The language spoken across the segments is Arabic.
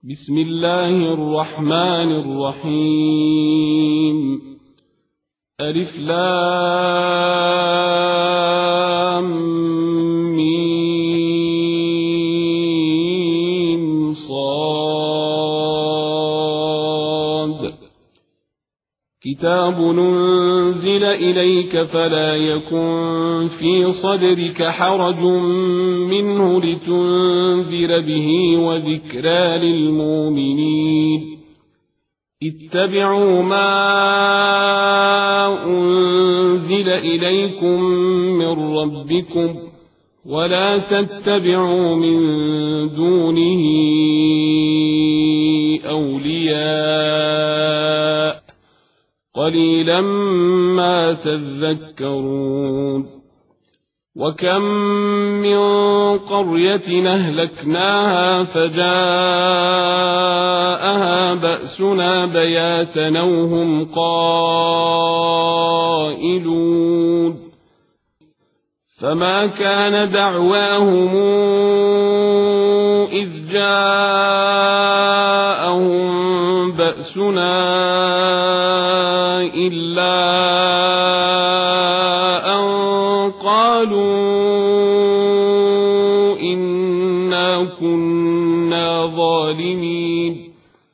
بسم الله الرحمن الرحيم ألف لام ميم صاد كتاب ننزل إليك فلا يكن في صدرك حرج منه لتنذر به وذكرى للمؤمنين اتبعوا ما أنزل إليكم من ربكم ولا تتبعوا من دونه أولياء قليلا ما تذكرون وكم من قرية أهلكناها فجاءها بأسنا بياتا أو هم قائلون فما كان دعواهم إذ جاءهم بأسنا إلا أن قالوا إنا كنا ظالمين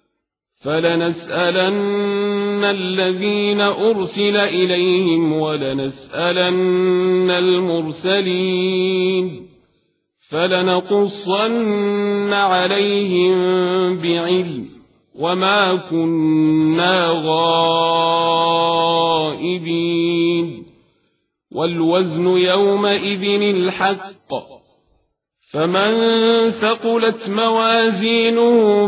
فلنسألن الذين أرسل إليهم ولنسألن المرسلين فلنقصن عليهم بعلم وما كنا غائبين والوزن يومئذ الحق فمن ثقلت موازينه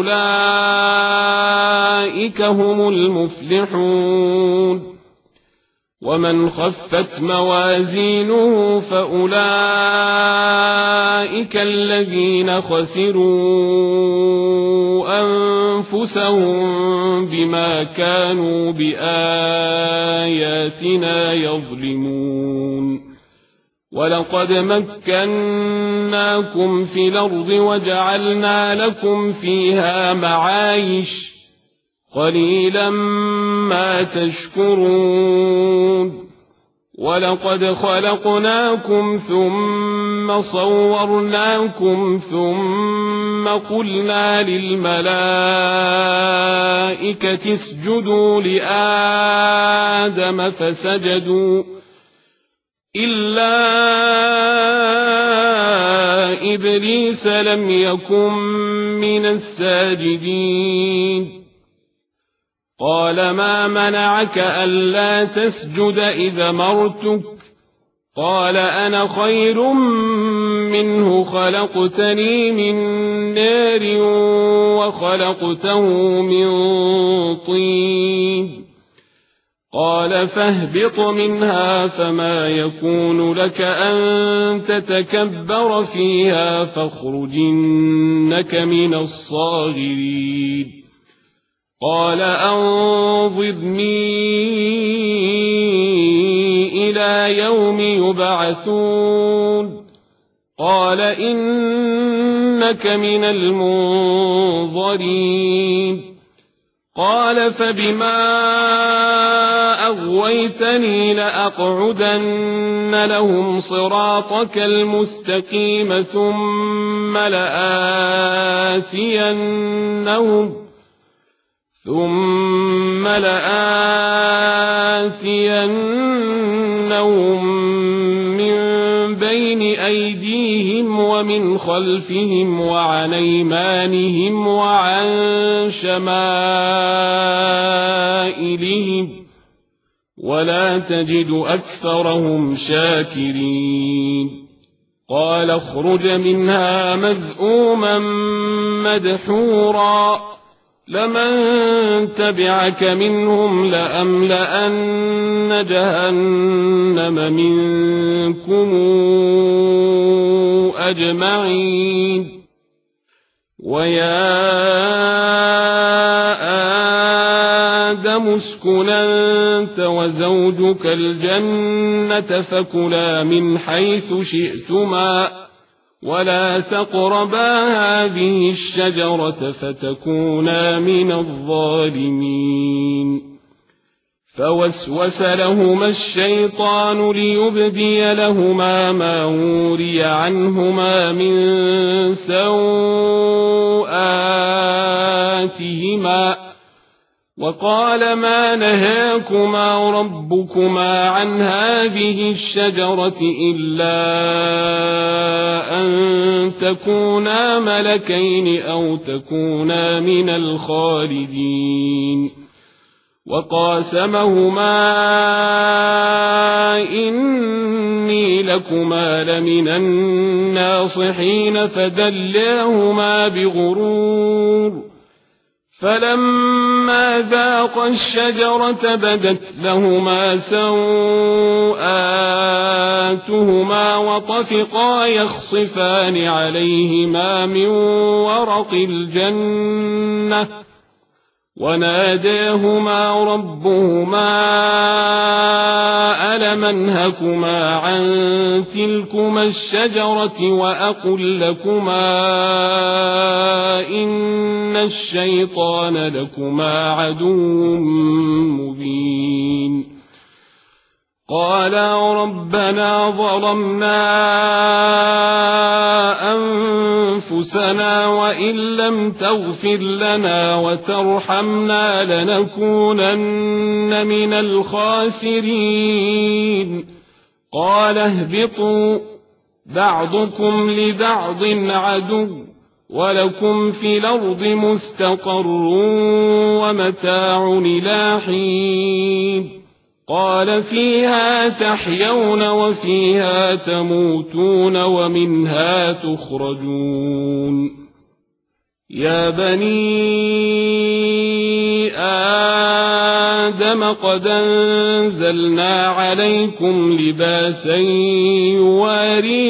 فأولئك هم المفلحون ومن خفت موازينه فأولئك الذين خسروا أنفسهم بما كانوا بآياتنا يظلمون ولقد مكناكم في الأرض وجعلنا لكم فيها معايش قليلا ما تشكرون ولقد خلقناكم ثم صورناكم ثم قلنا للملائكة اسجدوا لآدم فسجدوا إلا إبليس لم يكن من الساجدين قال ما منعك ألا تسجد إذا مرتك قال أنا خير منه خلقتني من نار وخلقته من طين قال فاهبط منها فما يكون لك أن تتكبر فيها فاخرج إنك من الصاغرين قال أنظرني إلى يوم يبعثون قال إنك من المنظرين قال فبما أغويتني لأقعدن لهم صراطك المستقيم ثم لآتينهم من بين أيديهم ومن خلفهم وعن أيمانهم وعن شمائلهم ولا تجد أكثرهم شاكرين قال اخرج منها مذءوما مدحورا لمن تبعك منهم لأملأن جهنم منكم أجمعين ويا آدم اسكن أنت وزوجك الجنة فكلا من حيث شئتما ولا تقربا هذه الشجرة فتكونا من الظالمين. فوسوس لهما الشيطان ليبدي لهما ما وري عنهما من سوآتهما وقال ما نهاكما ربكما عن هذه الشجرة إلا أن تكونا ملكين أو تكونا من الخالدين. وقاسمهما إني لكما لمن الناصحين فدلاهما بغرور فلما ذاقا الشجرة بدت لهما سوآتهما وطفقا يخصفان عليهما من ورق الجنة وناداهما ربهما ألم أنهكما عن تلكما الشجرة وأقل لكما إن الشيطان لكما عدو مبين. قالا ربنا ظلمنا أنفسنا وإن لم تغفر لنا وترحمنا لنكونن من الخاسرين. قال اهبطوا بعضكم لبعض عدو ولكم في الأرض مستقر ومتاع إلى حين. قال فيها تحيون وفيها تموتون ومنها تخرجون. يا بني آدم قد أنزلنا عليكم لباسا يواري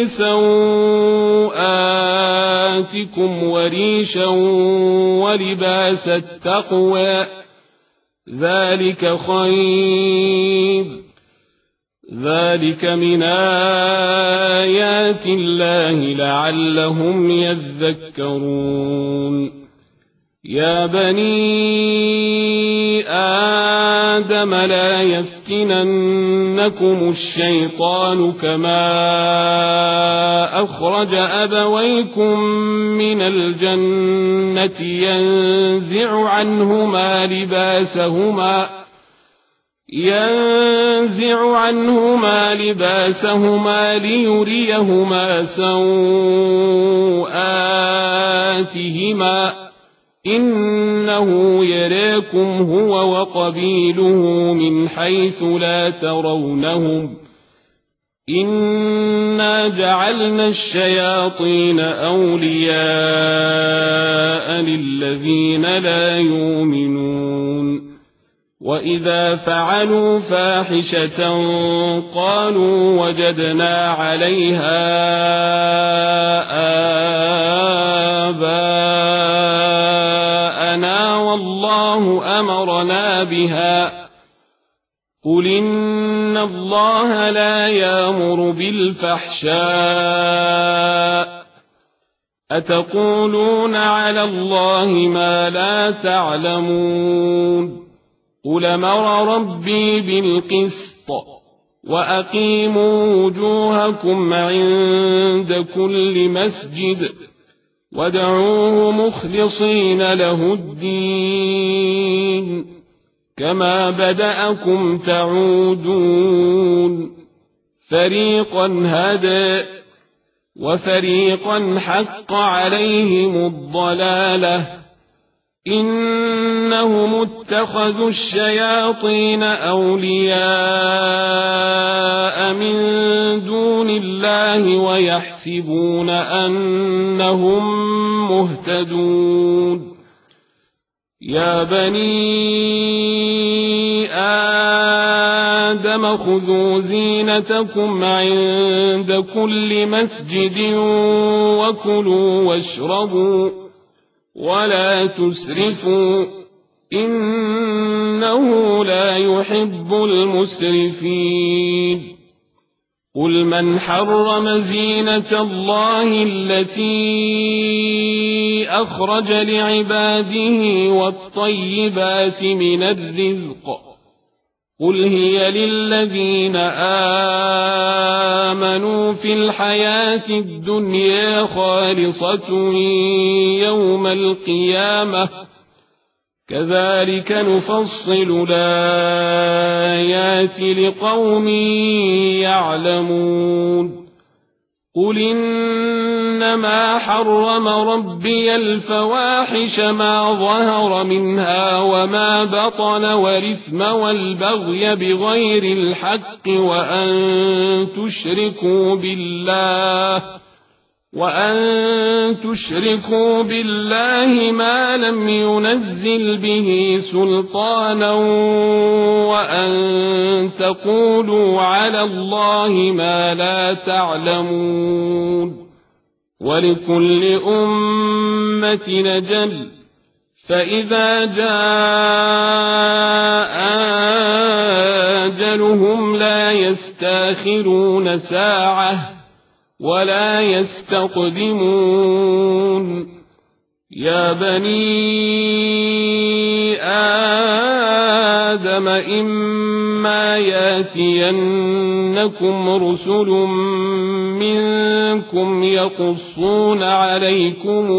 سوآتكم وريشا ولباس التقوى ذلك خير ذلك من آيات الله لعلهم يذكرون. يا بني آدم لا يفتننكم الشيطان كما أخرج أبويكم من الجنة ينزع عنهما لباسهما ليريهما سوآتهما إنه يراكم هو وقبيله من حيث لا ترونهم إنا جعلنا الشياطين أولياء للذين لا يؤمنون. وإذا فعلوا فاحشة قالوا وجدنا عليها آباءنا والله أمرنا بها قل إن الله لا يأمر بالفحشاء أتقولون على الله ما لا تعلمون. قل أمر ربي بالقسط وأقيموا وجوهكم عند كل مسجد وادعوه مخلصين له الدين كما بدأكم تعودون. فريقا هدى وفريقا حق عليهم الضلالة إنهم اتخذوا الشياطين أولياء من دون الله ويحسبون أنهم مهتدون. يا بني آدم خذوا زينتكم عند كل مسجد وكلوا واشربوا ولا تسرفوا إنه لا يحب المسرفين. قل من حرم زينة الله التي أخرج لعباده والطيبات من الرزق قل هي للذين آمنوا في الحياة الدنيا خالصة يوم القيامة كذلك نفصل الآيات لقوم يعلمون قل إنما حرم ربي الفواحش ما ظهر منها وما بطن والإثم والبغي بغير الحق وأن تشركوا بالله ما لم ينزل به سلطانا وأن تقولوا على الله ما لا تعلمون ولكل أمة أجل فإذا جاء أجلهم لا يستأخرون ساعة ولا يستقدمون يا بني آدم إما ياتينكم رسل منكم يقصون عليكم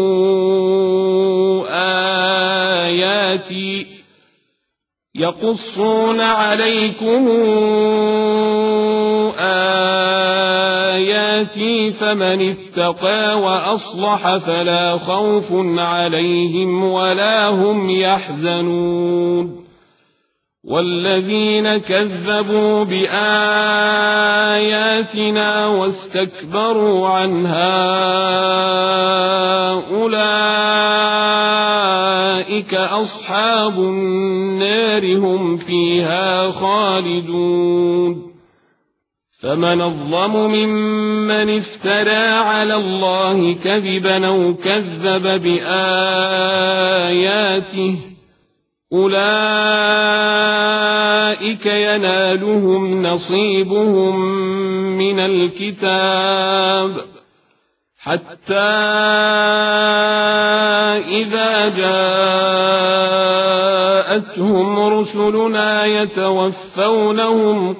آياتي فمن اتقى وأصلح فلا خوف عليهم ولا هم يحزنون والذين كذبوا بآياتنا واستكبروا عنها أولئك أصحاب النار هم فيها خالدون فمن أظلم ممن افترى على الله كذبا أو كذب بآياته أولئك ينالهم نصيبهم من الكتاب حتى إذا جاءتهم رسلنا يتوفونهم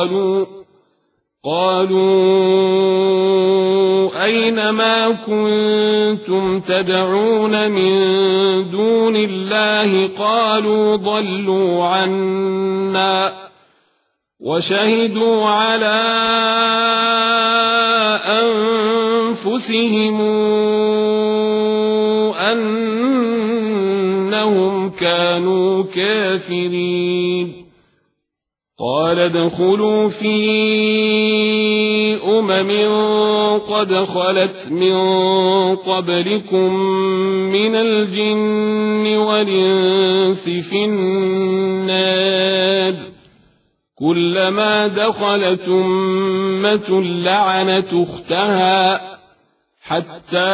قالوا أين ما كنتم تدعون من دون الله قالوا ضلوا عنا وشهدوا على أنفسهم أنهم كانوا كافرين قال ادخلوا في قد خلت من قبلكم من الجن والإنس في النار كلما دخلت أمة لعنت أختها حتى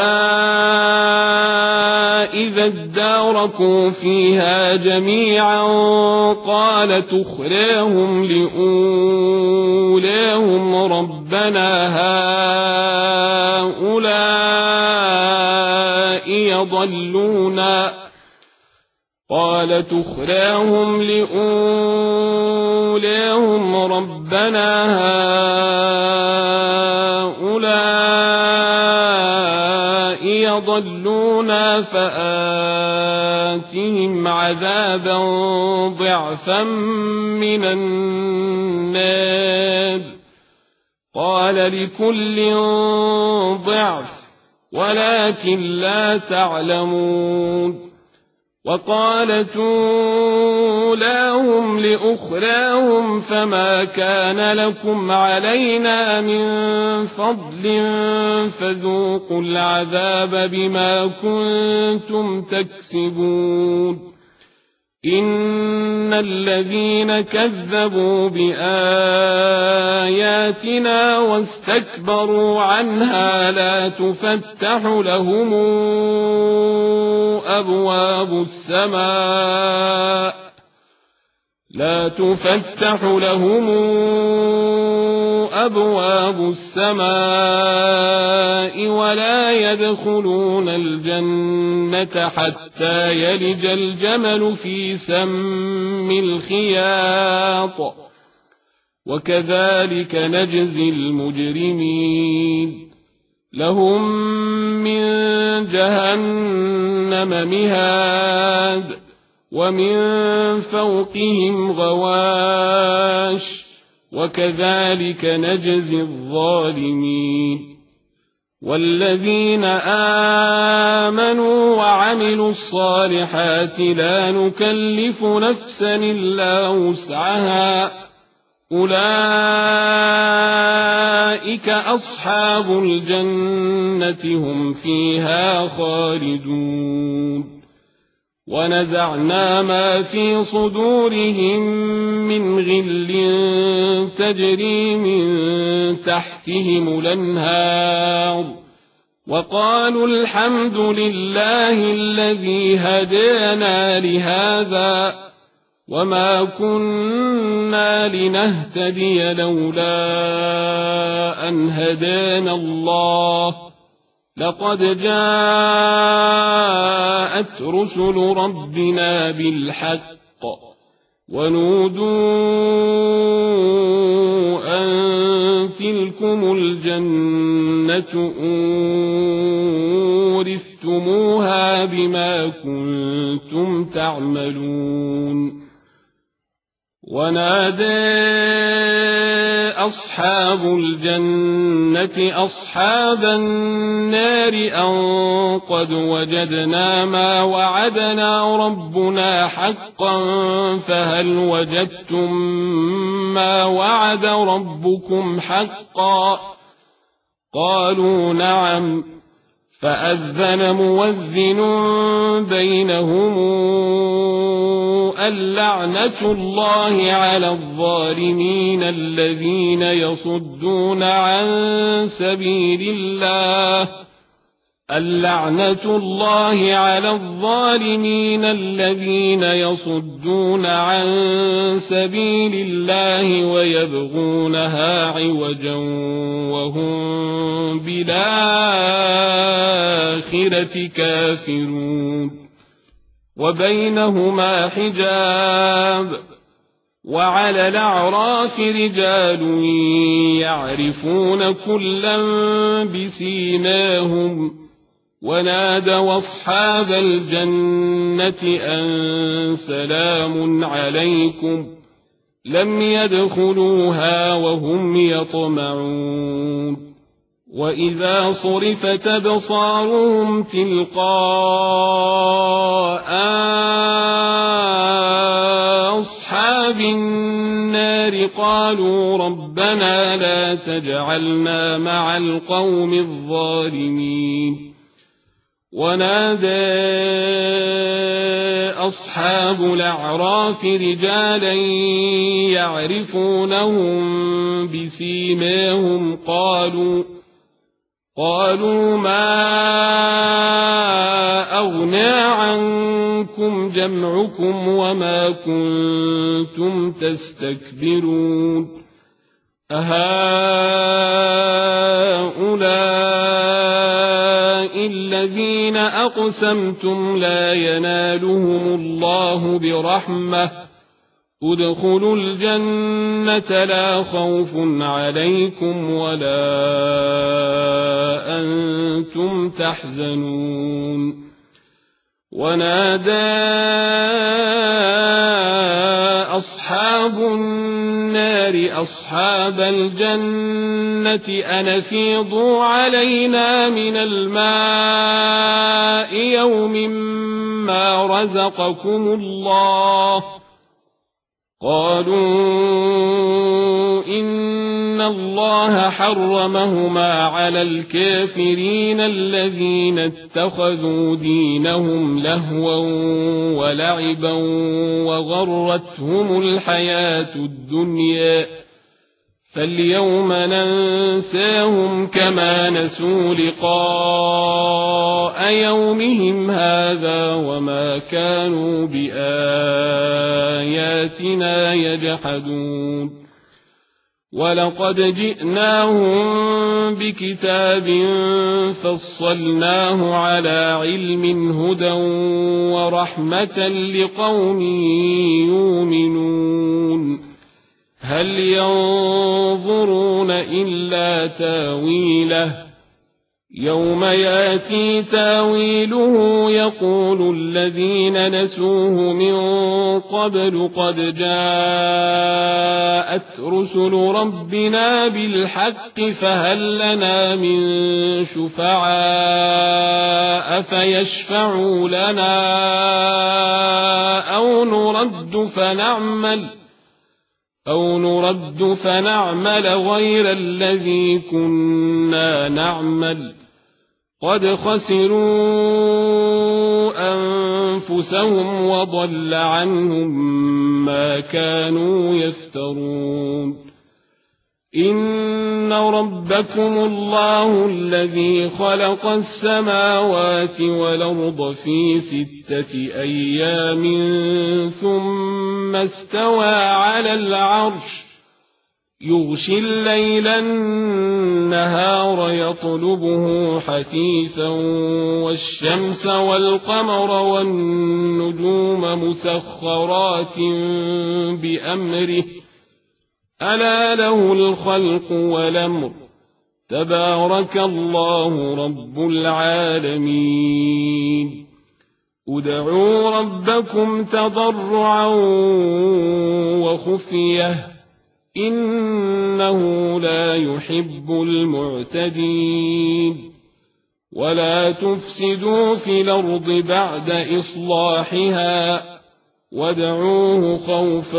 إذا اداركوا فيها جميعا قالت أخراهم لأولاهم ربنا هؤلاء يضلونا فآتهم عذابا ضعفا من النار قال لكل ضعف ولكن لا تعلمون وقالت أولاهم لأخراهم فما كان لكم علينا من فضل فذوقوا العذاب بما كنتم تكسبون إن الذين كذبوا بآياتنا واستكبروا عنها لا تفتح لهم أبواب السماء ولا يدخلون الجنة حتى يلج الجمل في سم الخياط وكذلك نجزي المجرمين لهم من جهنم مهاد ومن فوقهم غواش وكذلك نجزي الظالمين والذين آمنوا وعملوا الصالحات لا نكلف نفسا إلا وسعها أولئك أصحاب الجنة هم فيها خالدون ونزعنا ما في صدورهم من غل تجري من تحتهم الأنهار وقالوا الحمد لله الذي هدانا لهذا وما كنا لنهتدي لولا أن هدانا الله لقد جاءت رسل ربنا بالحق ونودوا أن تلكم الجنة أورثتموها بما كنتم تعملون ونادى أصحاب الجنة أصحاب النار أن قد وجدنا ما وعدنا ربنا حقا فهل وجدتم ما وعد ربكم حقا قالوا نعم فأذن مؤذن بينهم اللعنة الله على الظالمين الذين يصدون عن سبيل الله اللعنة الله على الظالمين الذين يصدون عن سبيل الله ويبغونها عوجا وهم بالآخرة كافرون وبينهما حجاب وعلى الأعراف رجال يعرفون كلا بسيماهم ونادوا أصحاب الجنة أن سلام عليكم لم يدخلوها وهم يطمعون وإذا صرفت أبصارهم تلقاء أصحاب النار قالوا ربنا لا تجعلنا مع القوم الظالمين ونادى أصحاب الأعراف رجالا يعرفونهم بسيماهم قالوا ما أغنى عنكم جمعكم وما كنتم تستكبرون أهؤلاء الذين أقسمتم لا ينالهم الله برحمة ادخلوا الجنة لا خوف عليكم ولا أنتم تحزنون ونادى أصحاب النار أصحاب الجنة أن أفيضوا علينا من الماء يوم ما رزقكم الله قالوا إن الله حرمهما على الكافرين الذين اتخذوا دينهم لهوا ولعبا وغرتهم الحياة الدنيا فاليوم ننساهم كما نسوا لقاء يومهم هذا وما كانوا بآياتنا يجحدون ولقد جئناهم بكتاب فصلناه على علم هدى ورحمة لقوم يؤمنون هل ينظرون إلا تاويله يوم يأتي تاويله يقول الذين نسوه من قبل قد جاءت رسل ربنا بالحق فهل لنا من شفعاء فيشفعوا لنا أو نرد فنعمل غير الذي كنا نعمل قد خسروا أنفسهم وضل عنهم ما كانوا يفترون إن ربكم الله الذي خلق السماوات والأرض في 6 أيام ثم استوى على العرش يغشي الليل النهار يطلبه حثيثا والشمس والقمر والنجوم مسخرات بأمره ألا له الخلق والأمر تبارك الله رب العالمين ادعوا ربكم تضرعا وخفية إنه لا يحب المعتدين ولا تفسدوا في الأرض بعد إصلاحها وادعوه خوفا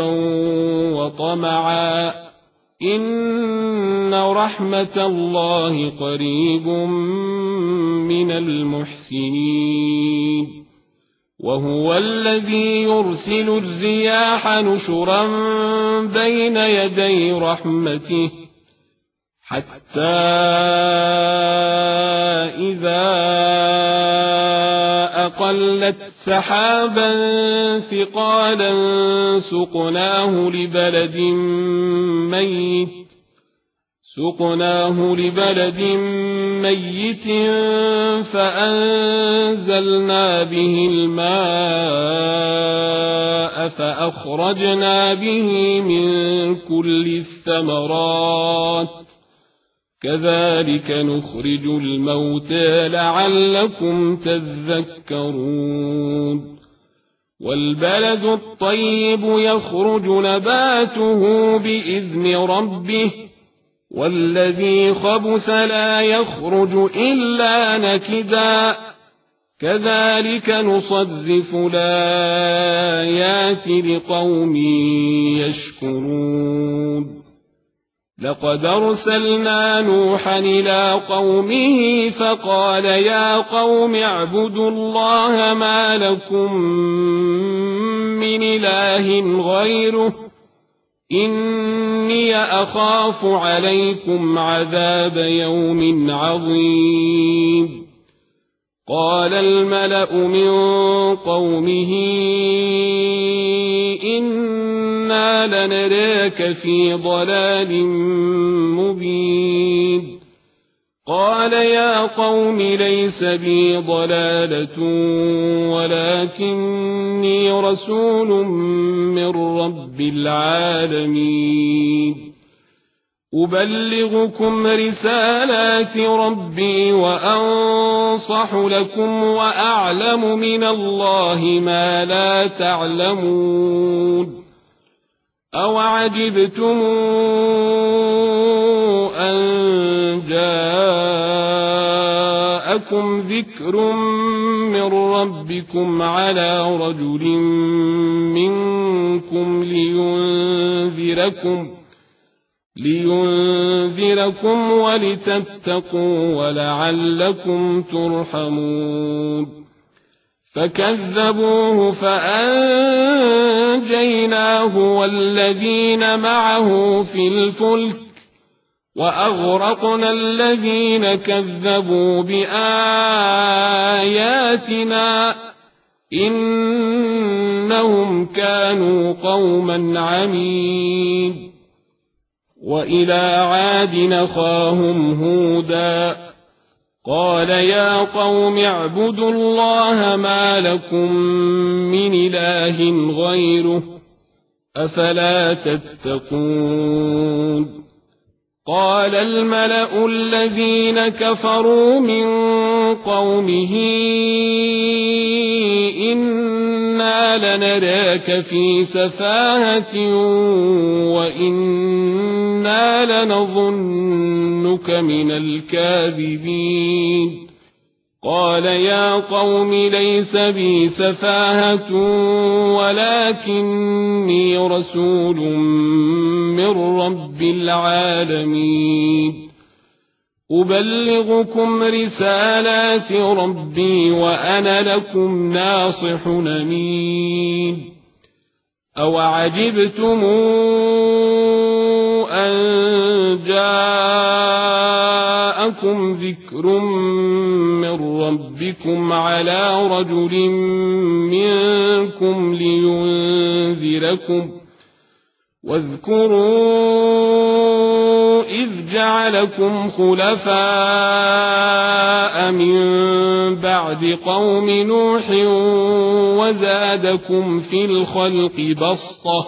وطمعا إن رحمة الله قريب من المحسنين وهو الذي يرسل الرياح نشرا بين يدي رحمته حتى إذا أقلت سحابا ثقالا سقناه لبلد ميت فأنزلنا به الماء فأخرجنا به من كل الثمرات كذلك نخرج الموتى لعلكم تذكرون والبلد الطيب يخرج نباته بإذن ربه والذي خبث لا يخرج إلا نكدا كذلك نصرف الآيات لقوم يشكرون لقد أرسلنا نوحا إلى قومه فقال يا قوم اعبدوا الله ما لكم من إله غيره إني أخاف عليكم عذاب يوم عظيم قال الملأ من قومه إنا لنراك في ضلال مبين قال يا قوم ليس بي ضلالة ولكني رسول من رب العالمين أبلغكم رسالات ربي وأنصح لكم وأعلم من الله ما لا تعلمون أوعجبتم أن جاءكم ذكر من ربكم على رجل منكم لينذركم ولتتقوا ولعلكم ترحمون فكذبوه فأنجيناه والذين معه في الفلك وأغرقنا الذين كذبوا بآياتنا إنهم كانوا قوما عمين وإلى عاد أخاهم هودا قال يا قوم اعبدوا الله ما لكم من إله غيره أفلا تتقون قال الملأ الذين كفروا من قومه إنا لنراك في سفاهة وإنا لنظنك من الكاذبين قال يا قوم ليس بي سفاهة ولكني رسول من رب العالمين أبلغكم رسالات ربي وأنا لكم ناصح أمين أوعجبتم أن جاءكم ذكر من ربكم على رجل منكم لينذركم واذكروا إذ جعلكم خلفاء من بعد قوم نوح وزادكم في الخلق بسطة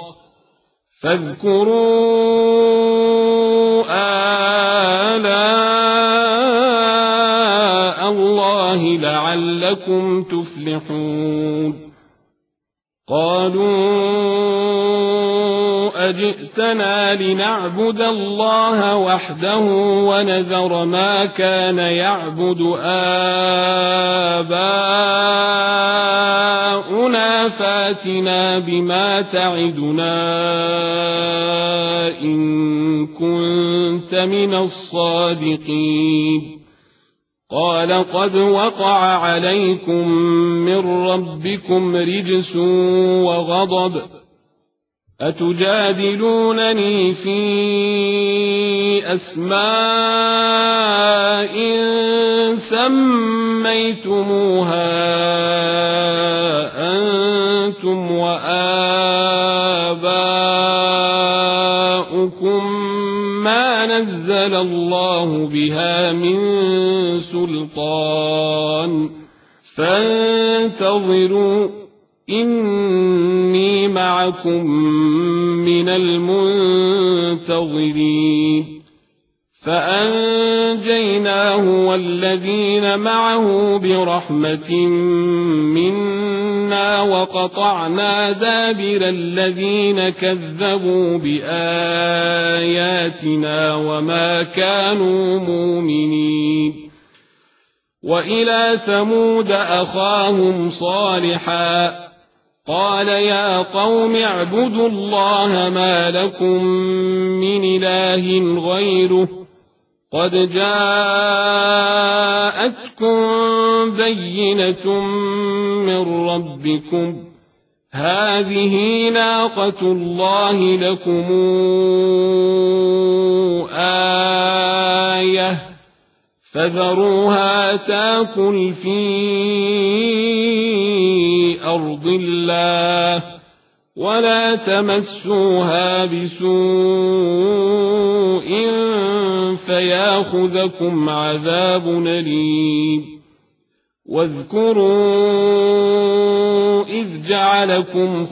فاذكروا آلاء الله لعلكم تفلحون قالوا أجئتنا لنعبد الله وحده ونذر ما كان يعبد آباؤنا فاتنا بما تعدنا إن كنت من الصادقين قال قد وقع عليكم من ربكم رجس وغضب أتجادلونني في أسماء سميتموها أنتم وآباؤكم ما نزل الله بها من سلطان فانتظروا إني معكم من المنتظرين فأنجيناه والذين معه برحمة منا وقطعنا دابر الذين كذبوا بآياتنا وما كانوا مؤمنين وإلى ثمود أخاهم صالحا قال يا قوم اعبدوا الله ما لكم من إله غيره قد جاءتكم بينة من ربكم هذه ناقة الله لكم آية فذروها تاكل في أرض الله ولا تمسوها بسوء فياخذكم عذاب أليم واذكروا إذ جعلكم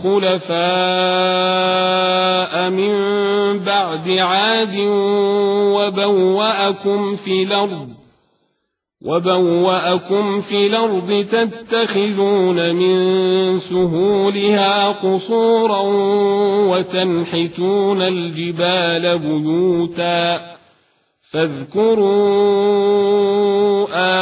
خلفاء من بعد عاد وبوأكم في الأرض تتخذون من سهولها قصورا وتنحتون الجبال بيوتا فاذكروا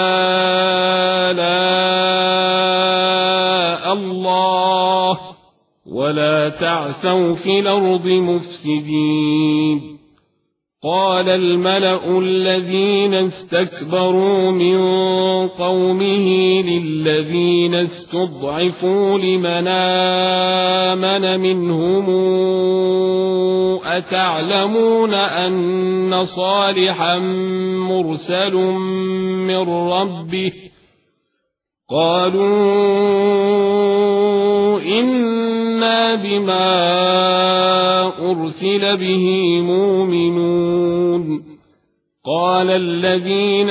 آلاء الله ولا تعثوا في الأرض مفسدين قال الملأ الذين استكبروا من قومه للذين استضعفوا لمن آمن منهم أتعلمون أن صالحا مرسل من ربه قالوا إنا إنا بما أرسل به مؤمنون قال الذين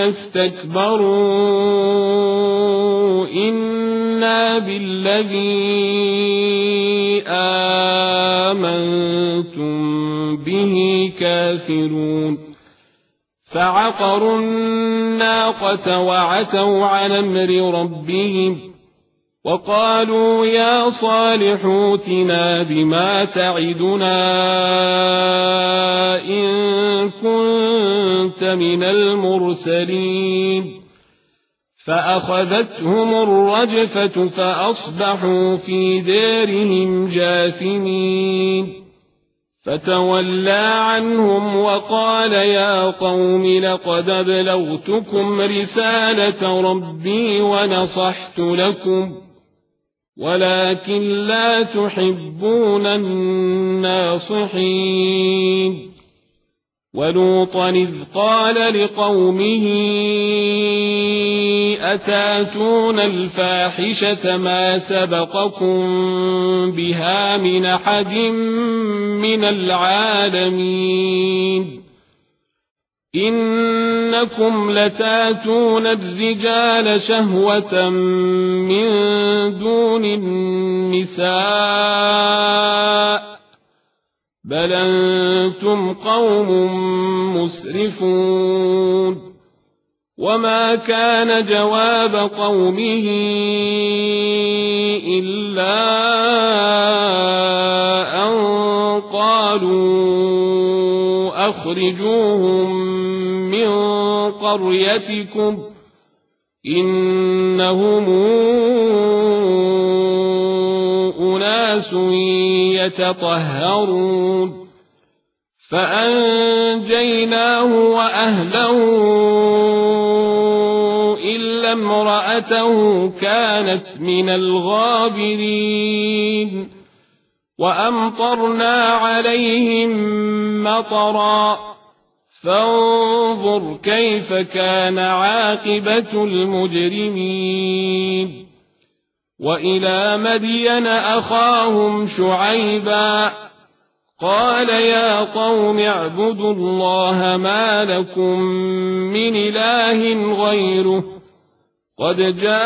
استكبروا إنا بالذي آمنتم به كافرون فعقروا الناقة وعتوا عن أمر ربهم وقالوا يا صالح ائتنا بما تعدنا إن كنت من المرسلين فأخذتهم الرجفة فأصبحوا في دارهم جاثمين فتولى عنهم وقال يا قوم لقد أبلغتكم رسالة ربي ونصحت لكم ولكن لا تحبون الناصحين ولوطا إذ قال لقومه أتاتون الفاحشة ما سبقكم بها من أحد من العالمين إنكم لتاتون الرجال شهوة من دون النساء بل أنتم قوم مسرفون وما كان جواب قومه إلا أن قالوا أخرجوهم من قريتكم إنهم أناس يتطهرون فأنجيناه وأهله إلا امرأته كانت من الغابرين وأمطرنا عليهم مطرا فانظر كيف كان عاقبة المجرمين وإلى مدين أخاهم شعيبا قال يا قوم اعبدوا الله ما لكم من إله غيره قد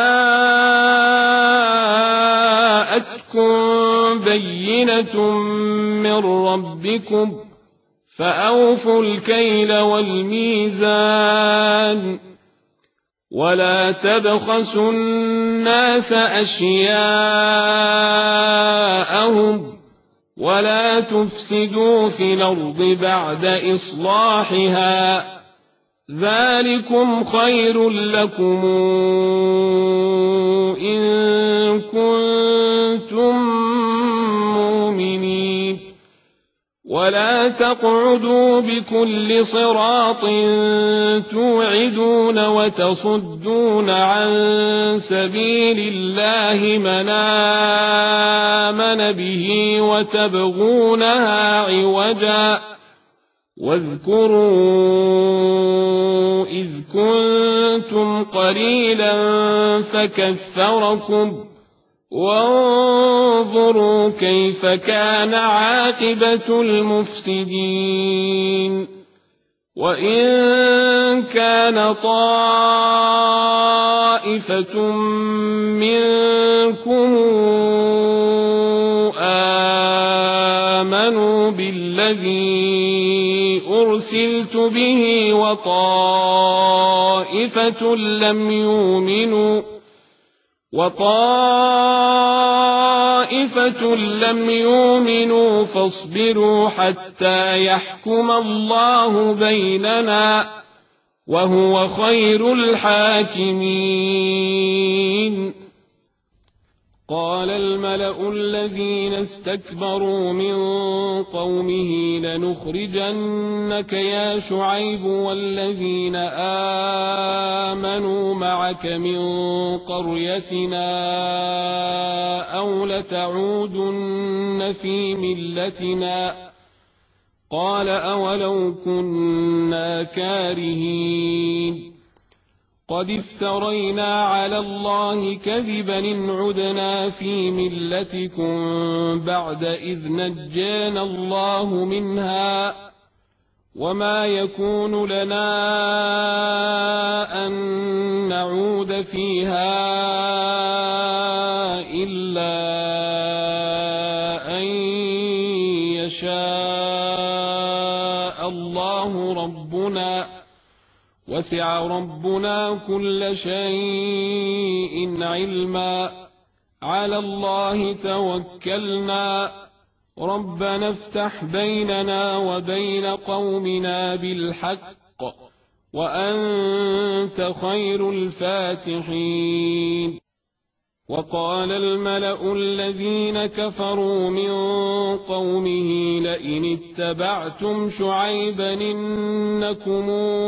جاءتكم بينة من ربكم فأوفوا الكيل والميزان ولا تبخسوا الناس أشياءهم ولا تفسدوا في الأرض بعد إصلاحها ذلكم خير لكم إن كنتم مؤمنين ولا تقعدوا بكل صراط توعدون وتصدون عن سبيل الله من آمن به وتبغونها عوجا واذكروا إذ كنتم قليلا فكثركم وانظروا كيف كان عاقبة المفسدين وإن كان طائفة منكم آمنوا بالذي أرسلت به وطائفة لم يؤمنوا فاصبروا حتى يحكم الله بيننا وهو خير الحاكمين قال الملأ الذين استكبروا من قومه لنخرجنك يا شعيب والذين آمنوا معك من قريتنا أو لتعودن في ملتنا قال أولو كنا كارهين قد افترينا على الله كذبا إن عدنا في ملتكم بعد إذ نجانا الله منها وما يكون لنا أن نعود فيها إلا أن يشاء الله ربنا وسع ربنا كل شيء علما على الله توكلنا ربنا افتح بيننا وبين قومنا بالحق وأنت خير الفاتحين. وقال الملأ الذين كفروا من قومه لئن اتبعتم شعيبا إنكم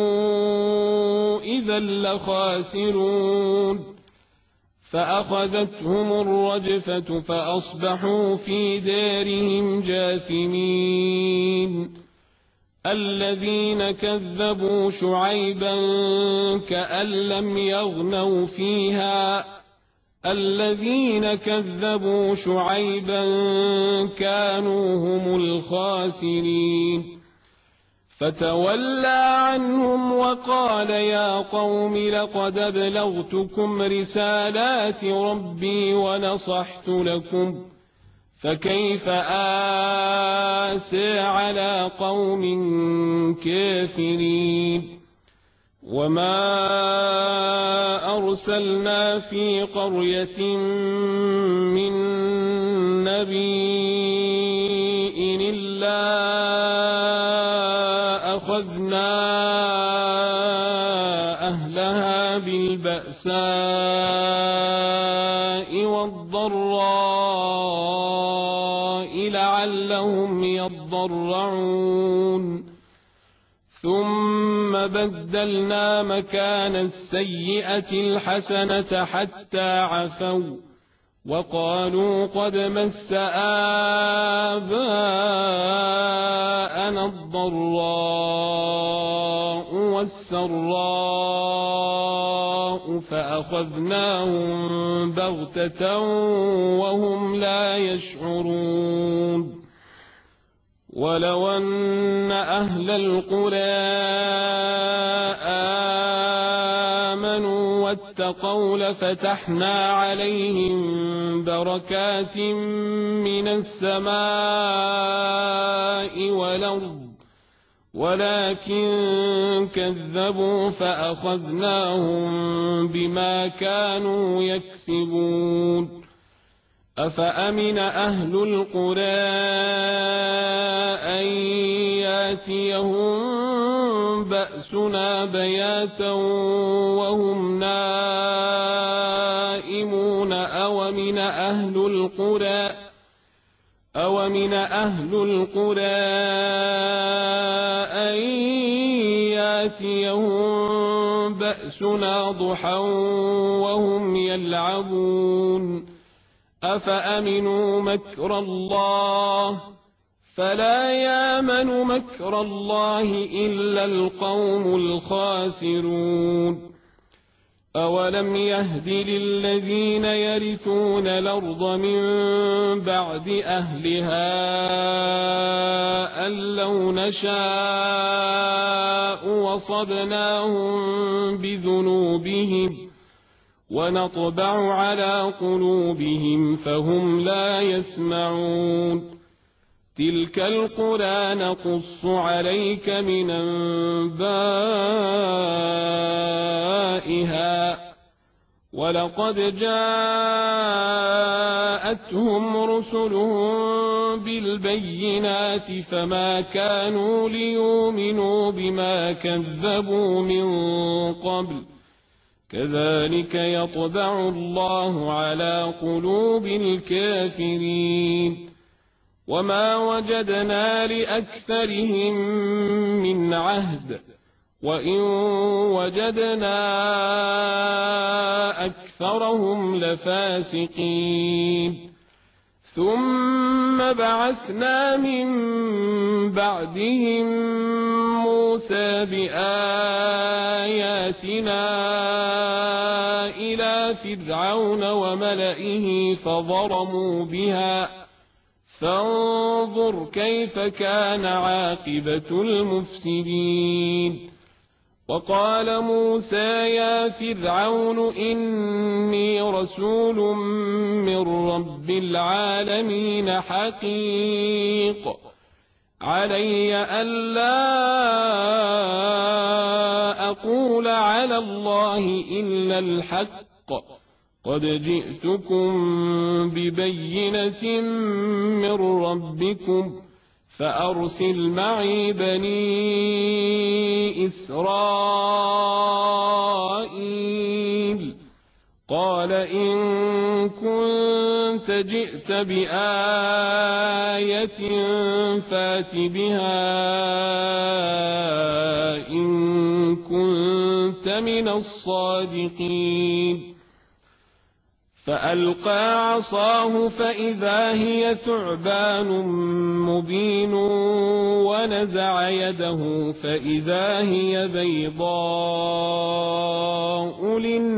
إذا لخاسرون فأخذتهم الرجفة فأصبحوا في دارهم جاثمين. الذين كذبوا شعيبا كأن لم يغنوا فيها الذين كذبوا شعيبا كانوا هم الخاسرين. فتولى عنهم وقال يا قوم لقد أبلغتكم رسالات ربي ونصحت لكم فكيف آسى على قوم كافرين. وما أرسلنا في قرية من نبي إلا أخذنا أهلها بالبأساء والضراء لعلهم يضرعون ثم بدلنا مكان السيئة الحسنة حتى عفوا وقالوا قد مس آباءنا الضراء والسراء فأخذناهم بغتة وهم لا يشعرون. ولو أن أهل القرى آمنوا واتقوا لفتحنا عليهم بركات من السماء والأرض ولكن كذبوا فأخذناهم بما كانوا يكسبون. أفأمن أهل القرى أن ياتيهم بأسنا بياتا وهم نائمون أومن أهل القرى أن ياتيهم بأسنا ضحى وهم يلعبون. أفأمنوا مكر الله فلا يامن مكر الله إلا القوم الخاسرون. أولم يهد للذين يرثون الأرض من بعد أهلها أن لو نشاء وصبناهم بذنوبهم ونطبع على قلوبهم فهم لا يسمعون. تلك القرى نقص عليك من أنبائها ولقد جاءتهم رسلهم بالبينات فما كانوا ليؤمنوا بما كذبوا من قبل كذلك يطبع الله على قلوب الكافرين. وما وجدنا لأكثرهم من عهد وإن وجدنا أكثرهم لفاسقين. ثم بعثنا من بعدهم موسى بآياتنا إلى فرعون وملئه فظلموا بها فانظر كيف كان عاقبة المفسدين. وقال موسى يا فرعون إني رسول من رب العالمين حقيق علي ألا أقول على الله إلا الحق قد جئتكم ببينة من ربكم فأرسل معي بني إسرائيل. قال إن كنت جئت بآية فات بها إن كنت من الصادقين. فألقى عصاه فإذا هي ثعبان مبين ونزع يده فإذا هي بيضاء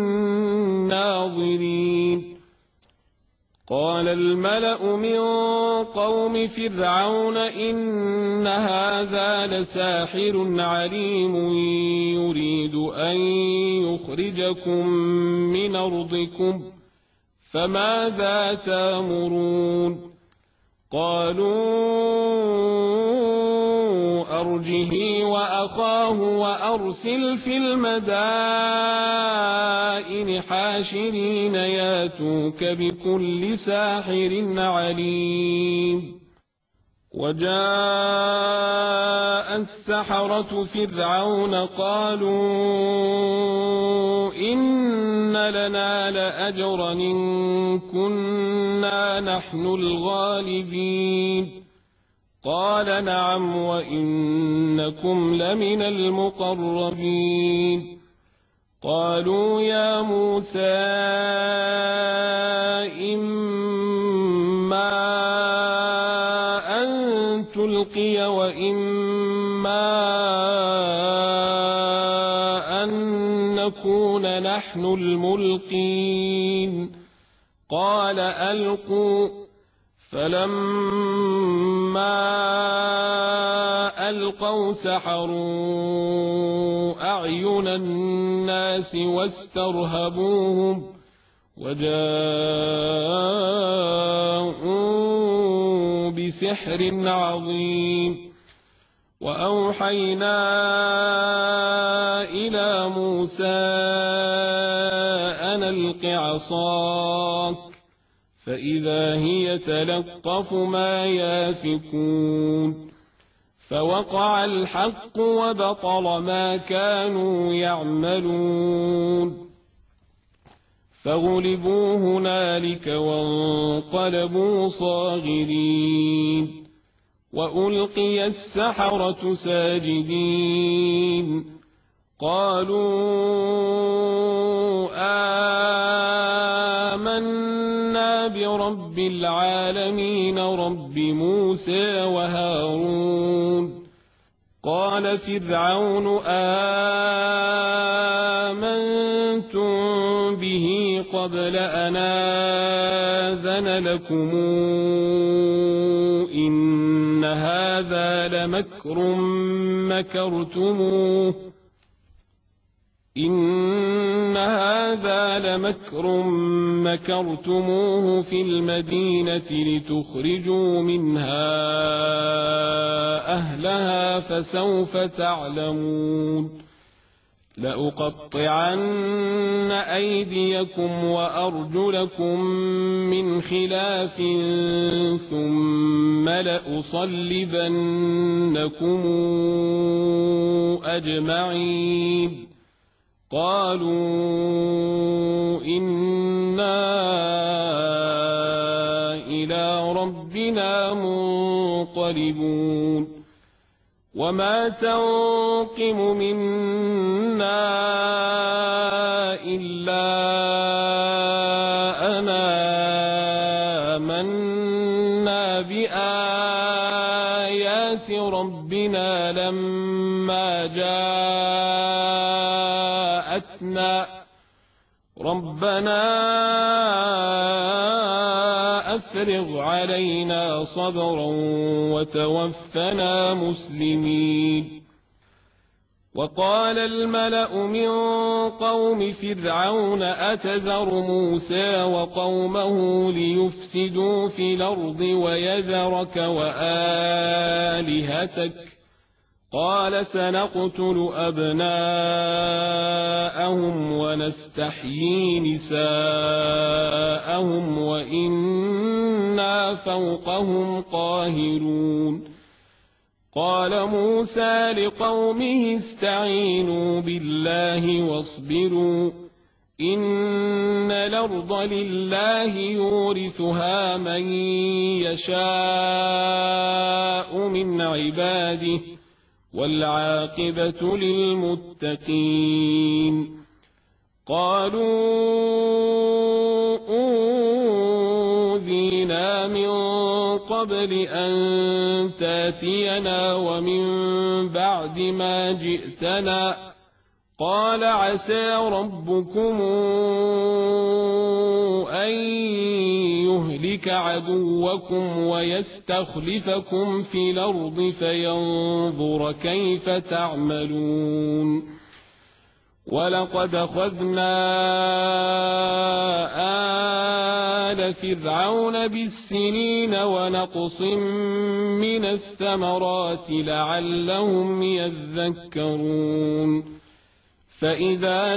للناظرين. قال الملأ من قوم فرعون إن هذا لساحر عليم يريد أن يخرجكم من أرضكم فماذا تأمرون؟ قالوا أرجه وأخاه وأرسل في المدائن حاشرين ياتوك بكل ساحر عليم. وجاء السحرة فرعون قالوا إن لنا لأجرا إن كنا نحن الغالبين. قال نعم وإنكم لمن المقربين. قالوا يا موسى إما أن تلقي وإما أن نكون نحن الملقين. قال ألقوا. فلما ألقوا سحروا أعين الناس واسترهبوهم وجاءوا بسحر عظيم. وأوحينا إلى موسى أن ألق عصاك فإذا هي تلقف ما يافكون. فوقع الحق وبطل ما كانوا يعملون. فغلبوا هنالك وانقلبوا صاغرين. وألقي السحرة ساجدين. قالوا آمنا برب العالمين رب موسى وهارون. قال فرعون آمنتم به قبل أن آذن لكم إن هذا لمكر مكرتموه في المدينة لتخرجوا منها أهلها فسوف تعلمون. لأقطعن أيديكم وأرجلكم من خلاف ثم لأصلبنكم أجمعين. قالوا إنا إلى ربنا منقلبون. وما تنقم منا إلا أن إنا بآيات ربنا لما جاءتنا ربنا أفرغ علينا صبرا وتوفنا مسلمين. وقال الملأ من قوم فرعون أتذر موسى وقومه ليفسدوا في الأرض ويذرك وآلهتك قال سنقتل أبناءهم ونستحيي نساءهم وإنا فوقهم قاهرون. قال موسى لقومه استعينوا بالله واصبروا إن الأرض لله يورثها من يشاء من عباده والعاقبة للمتقين. قالوا أوذينا من قبل أن تاتينا ومن بعد ما جئتنا قال عسى ربكم أن يهلك عدوكم ويستخلفكم في الأرض فينظر كيف تعملون. ولقد أخذنا آل فرعون بالسنين ونقص من الثمرات لعلهم يذكرون. فإذا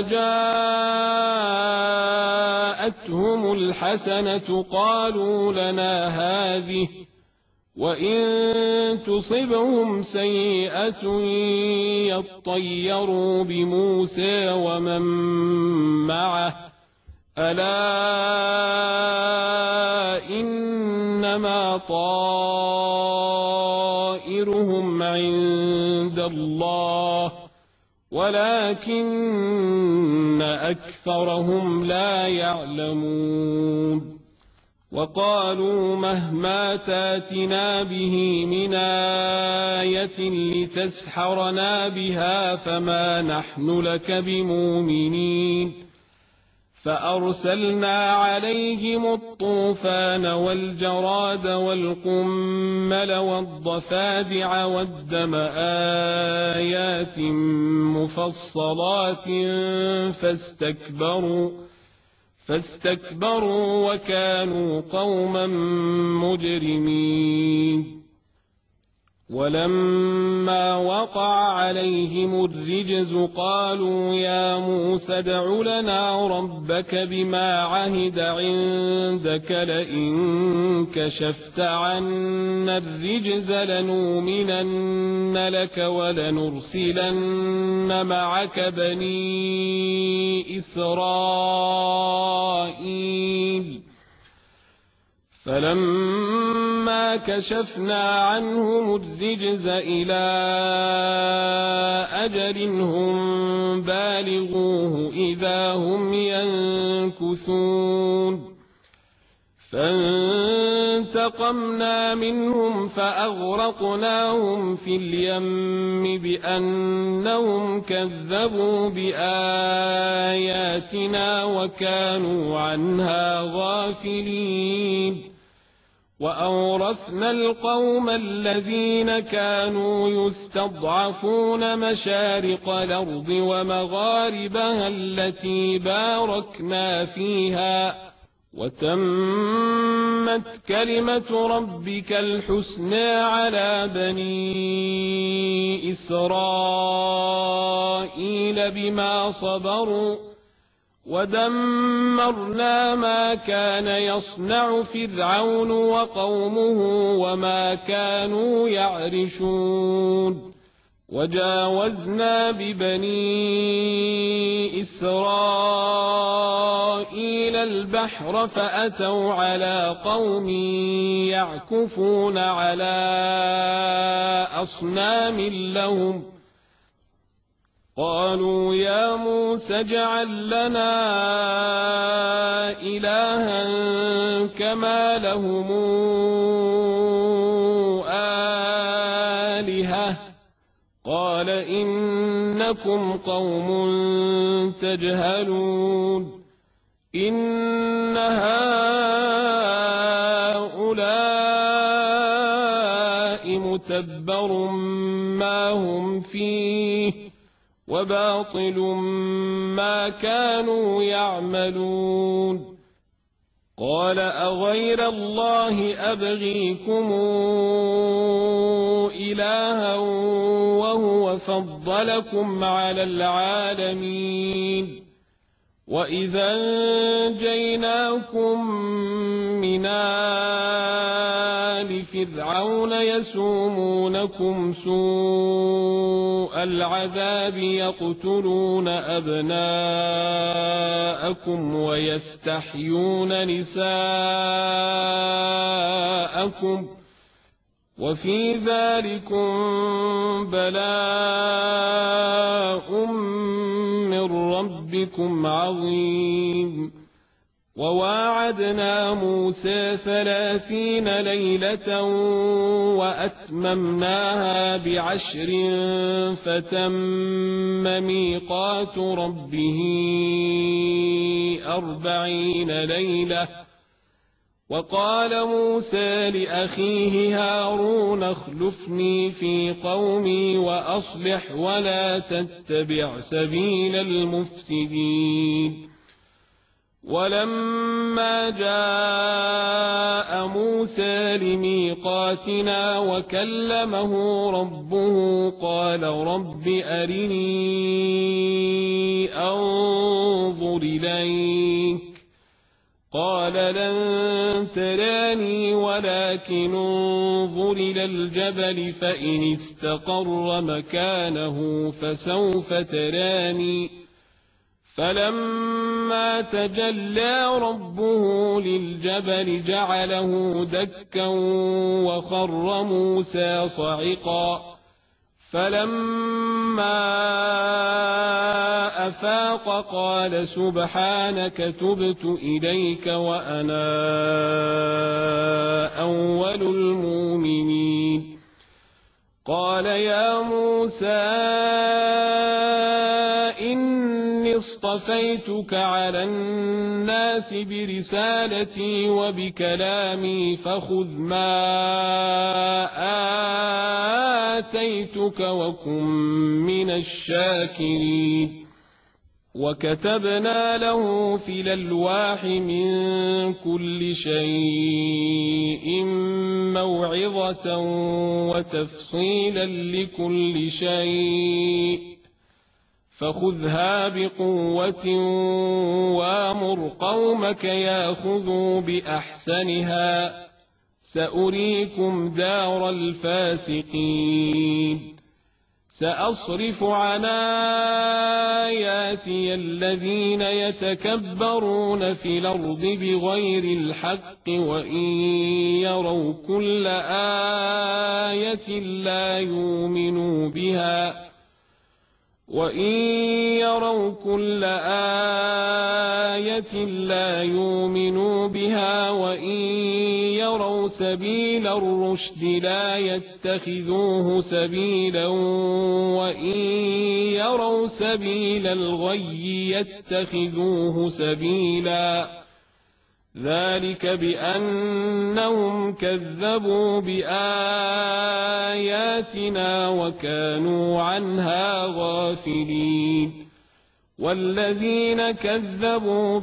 جاءتهم الحسنة قالوا لنا هذه وإن تصبهم سيئة يطيروا بموسى ومن معه ألا إنما طائرهم عند الله ولكن أكثرهم لا يعلمون. وقالوا مهما تاتنا به من آية لتسحرنا بها فما نحن لك بمؤمنين. فأرسلنا عليهم الطوفان والجراد والقمل والضفادع والدم آيات مفصلات فاستكبروا وكانوا قوما مجرمين. ولما وقع عليهم الرجز قالوا يا موسى ادع لنا ربك بما عهد عندك لئن كشفت عنا الرجز لنؤمنن لك ولنرسلن معك بني إسرائيل. فلما كشفنا عنهم الرجز إلى أجل هم بالغوه إذا هم ينكثون. فانتقمنا منهم فأغرقناهم في اليم بأنهم كذبوا بآياتنا وكانوا عنها غافلين. وأورثنا القوم الذين كانوا يستضعفون مشارق الأرض ومغاربها التي باركنا فيها وتمت كلمة ربك الحسنى على بني إسرائيل بما صبروا ودمرنا ما كان يصنع فرعون وقومه وما كانوا يعرشون. وجاوزنا ببني إسرائيل البحر فأتوا على قوم يعكفون على أصنام لهم قالوا يا موسى اجعل لنا إلها كما لهم آلهة قال إنكم قوم تجهلون إن هؤلاء متبر ما هم فيه وباطل ما كانوا يعملون قال أغير الله أبغيكم إلها وهو فضلكم على العالمين وإذا أنجيناكم من آل فرعون يسومونكم سوء العذاب يقتلون أبناءكم ويستحيون نساءكم وفي ذلكم بلاء من ربكم عظيم وواعدنا موسى 30 ليلة وأتممناها ب10 فتم ميقات ربه 40 ليلة وقال موسى لأخيه هارون اخلفني في قومي وأصلح ولا تتبع سبيل المفسدين ولما جاء موسى لميقاتنا وكلمه ربه قال رب أرني أنظر إليك قال لن تراني ولكن انظر إلى الجبل فإن استقر مكانه فسوف تراني فلما تجلى ربه للجبل جعله دكا وخر موسى صعقا فلما أفاق قال سبحانك تبت إليك وأنا أول المؤمنين قال يا موسى إني اصطفيتك على الناس برسالتي وبكلامي فخذ ما آتيتك وكن من الشاكرين وكتبنا له في الألواح من كل شيء موعظة وتفصيلا لكل شيء فخذها بقوة وامر قومك ياخذوا بأحسنها سأريكم دار الفاسقين سأصرف عن آياتي الذين يتكبرون في الأرض بغير الحق وإن يروا كل آية لا يؤمنوا بها وإن يروا كل آية لا يؤمنوا بها وإن يروا سبيل الرشد لا يتخذوه سبيلا وإن يروا سبيل الغي يتخذوه سبيلا ذلك بأنهم كذبوا بآياتنا وكانوا عنها غافلين والذين كذبوا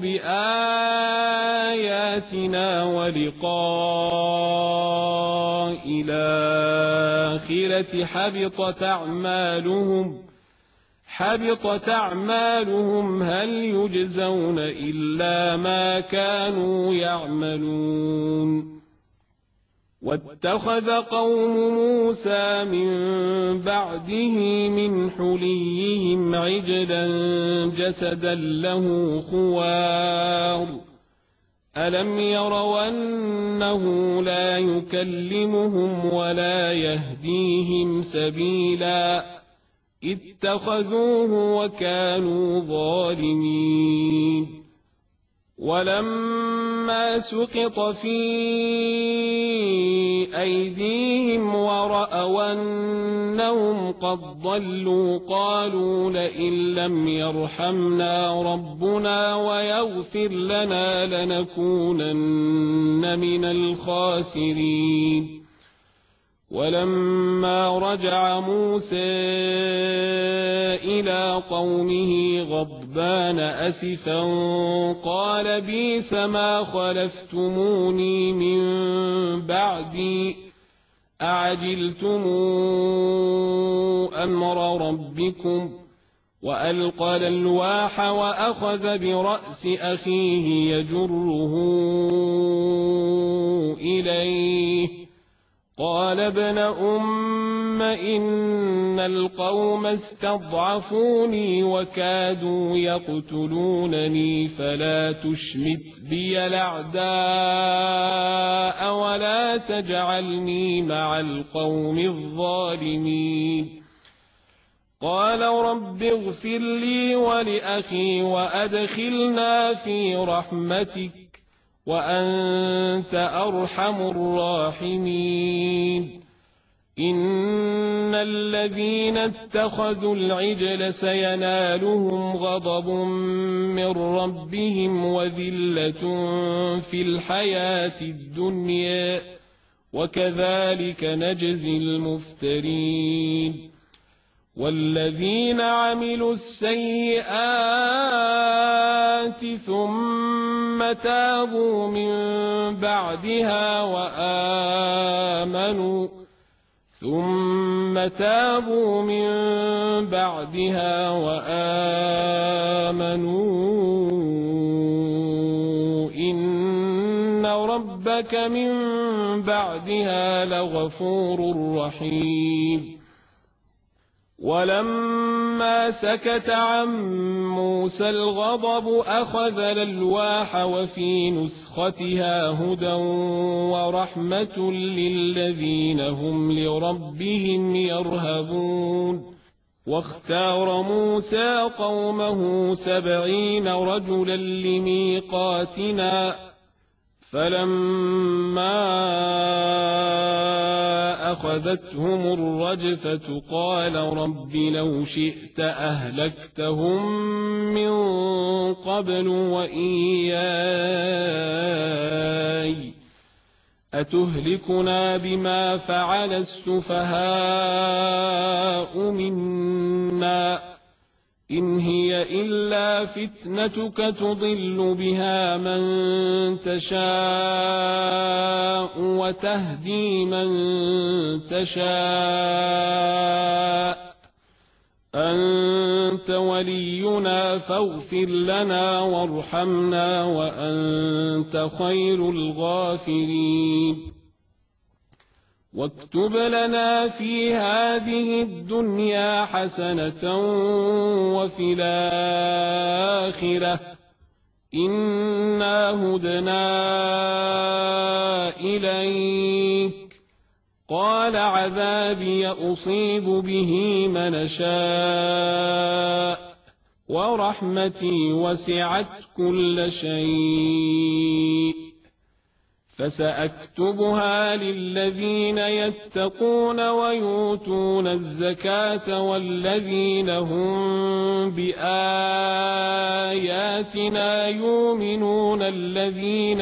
بآياتنا ولقاء الآخرة حبطت أعمالهم هل يجزون إلا ما كانوا يعملون واتخذ قوم موسى من بعده من حليهم عجلا جسدا له خوار ألم يروا أنه لا يكلمهم ولا يهديهم سبيلا اتخذوه وكانوا ظالمين ولما سقط في أيديهم ورأوا أنهم قد ضلوا قالوا لئن لم يرحمنا ربنا ويغفر لنا لنكونن من الخاسرين ولما رجع موسى إلى قومه غضبان أسفا قال بئس ما خلفتموني من بعدي أعجلتم أمر ربكم وألقى الألواح وأخذ برأس أخيه يجره إليه قال ابن أم إن القوم استضعفوني وكادوا يقتلونني فلا تشمت بي الأعداء ولا تجعلني مع القوم الظالمين قال رب اغفر لي ولأخي وأدخلنا في رحمتك وأنت أرحم الراحمين إن الذين اتخذوا العجل سينالهم غضب من ربهم وذلة في الحياة الدنيا وكذلك نجزي المفترين والذين عملوا السيئات ثم تابوا من بعدها وآمنوا إن ربك من بعدها لغفور رحيم ولما سكت عن موسى الغضب أخذ الألواح وفي نسختها هدى ورحمة للذين هم لربهم يرهبون واختار موسى قومه 70 رجلا لميقاتنا فلما أخذتهم الرجفة قال رب لو شئت أهلكتهم من قبل وإياي أتهلكنا بما فعل السفهاء منا إن هي إلا فتنتك تضل بها من تشاء وتهدي من تشاء أنت ولينا فاغفر لنا وارحمنا وأنت خير الغافرين واكتب لنا في هذه الدنيا حسنة وفي الآخرة إنا هدنا إليك قال عذابي أصيب به من شاء ورحمتي وسعت كل شيء فسأكتبها للذين يتقون ويؤتون الزكاة والذين هم بآياتنا يؤمنون الذين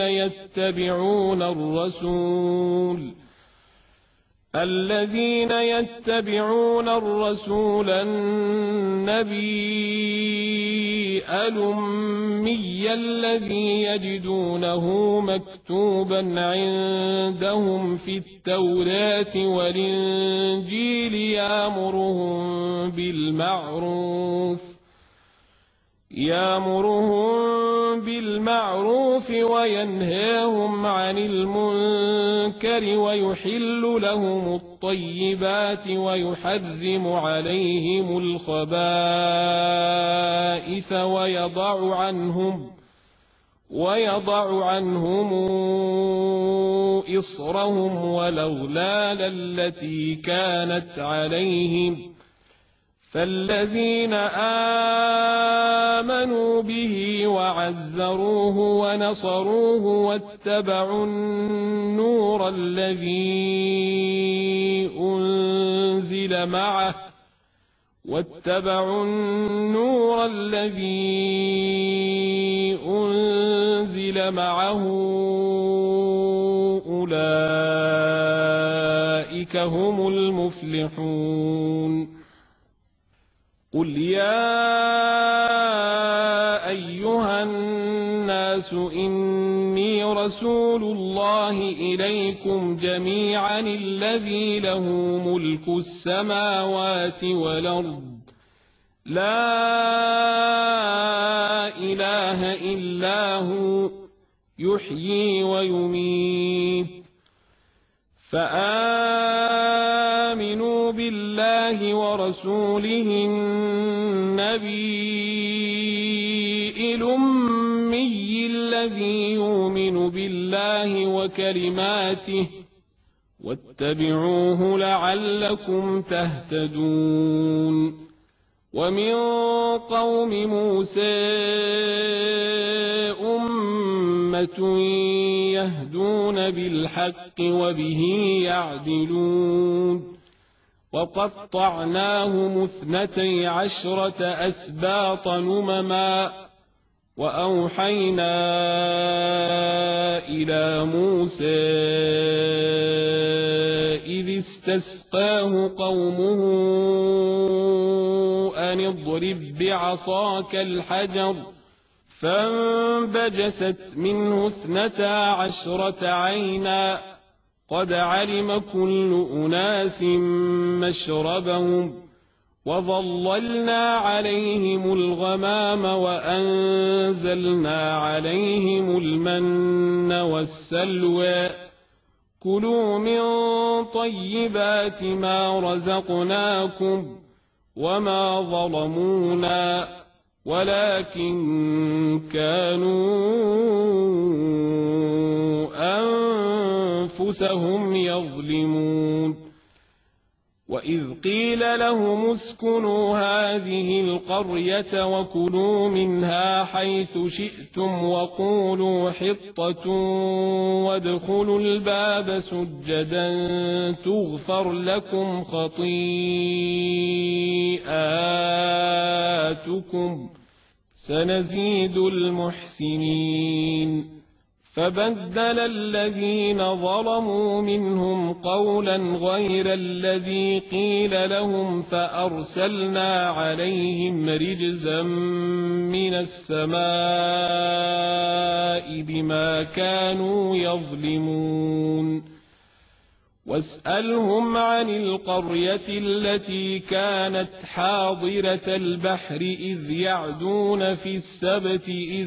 يتبعون الرسول النبي الأمي الذي يجدونه مكتوبا عندهم في التوراة والإنجيل يأمرهم بالمعروف وينهاهم عن المنكر ويحل لهم الطيبات ويحرم عليهم الخبائث ويضع عنهم إصرهم والأغلال التي كانت عليهم فالذين آمنوا به وعزروه ونصروه واتبعوا النور الذي أنزل معه أولئك هم المفلحون قل يا أيها الناس إني رسول الله إليكم جميعا الذي له ملك السماوات والأرض لا إله إلا هو يحيي ويميت فآمنوا بالله ورسوله النبي الأمي الذي يؤمن بالله وكلماته واتبعوه لعلكم تهتدون ومن قوم موسى أمة يهدون بالحق وبه يعدلون وقطعناهم 12 أسباط أمما وأوحينا إلى موسى إذ استسقاه قومه أن اضرب بعصاك الحجر فانبجست منه 12 عينا قد علم كل أناس مشربهم وظللنا عليهم الغمام وأنزلنا عليهم المن والسلوى كلوا من طيبات ما رزقناكم وما ظلمونا ولكن كانوا أنفسهم يظلمون وإذ قيل لهم اسكنوا هذه القرية وكلوا منها حيث شئتم وقولوا حطة وادخلوا الباب سجدا تغفر لكم خطيئاتكم سنزيد المحسنين فبدل الذين ظلموا منهم قولا غير الذي قيل لهم فأرسلنا عليهم رجزا من السماء بما كانوا يظلمون واسألهم عن القرية التي كانت حاضرة البحر إذ يعدون في السبت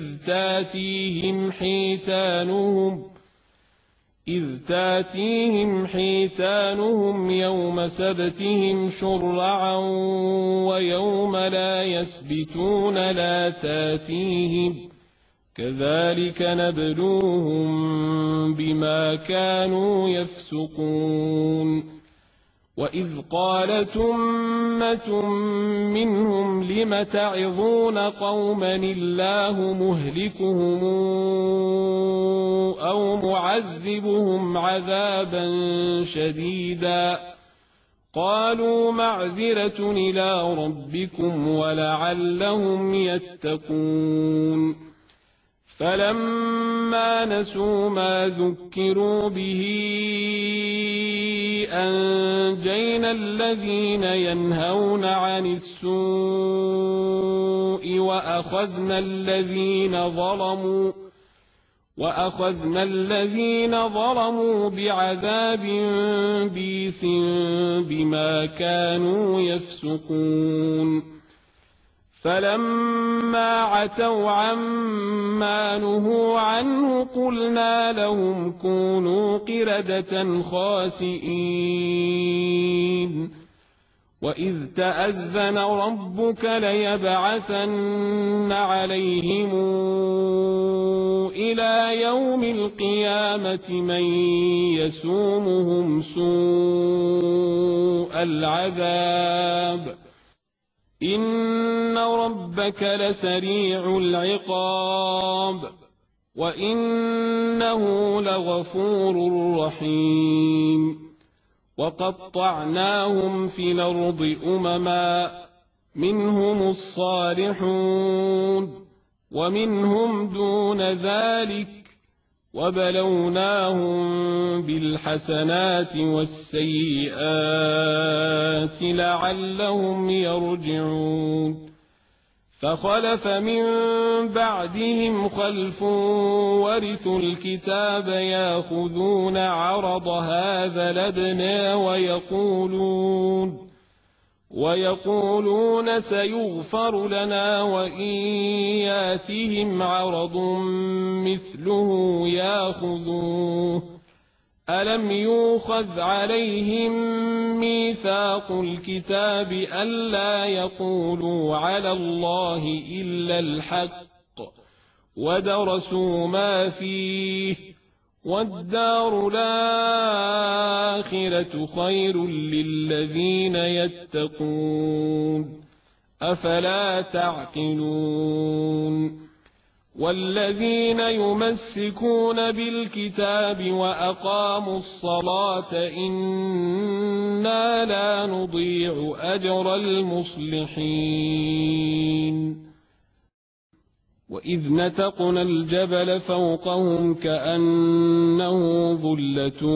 إذ تاتيهم حيتانهم يوم سبتهم شرعا ويوم لا يسبتون لا تاتيهم كذلك نبلوهم بما كانوا يفسقون وإذ قالت أمة منهم لم تعظون قوما الله مهلكهم أو معذبهم عذابا شديدا قالوا معذرة إلى ربكم ولعلهم يتقون فلما نسوا ما ذكروا به أنجينا الذين ينهون عن السوء وأخذنا الذين ظلموا بعذاب بئيس بما كانوا يفسقون فلما عتوا عما نهوا عنه قلنا لهم كونوا قردة خاسئين وإذ تأذن ربك ليبعثن عليهم إلى يوم القيامة من يسومهم سوء العذاب إن ربك لسريع العقاب وإنه لغفور رحيم وقطعناهم في الأرض أمما منهم الصالحون ومنهم دون ذلك وبلوناهم بالحسنات والسيئات لعلهم يرجعون فخلف من بعدهم خلف ورثوا الكتاب ياخذون عرض هذا الأدنى ويقولون سيغفر لنا وإن ياتهم عرض مثله ياخذوه ألم يؤخذ عليهم ميثاق الكتاب ألا يقولوا على الله إلا الحق ودرسوا ما فيه والدار الآخرة خير للذين يتقون أفلا تعقلون والذين يمسكون بالكتاب وأقاموا الصلاة إنا لا نضيع أجر المصلحين وإذ نتقنا الجبل فوقهم كأنه ظلة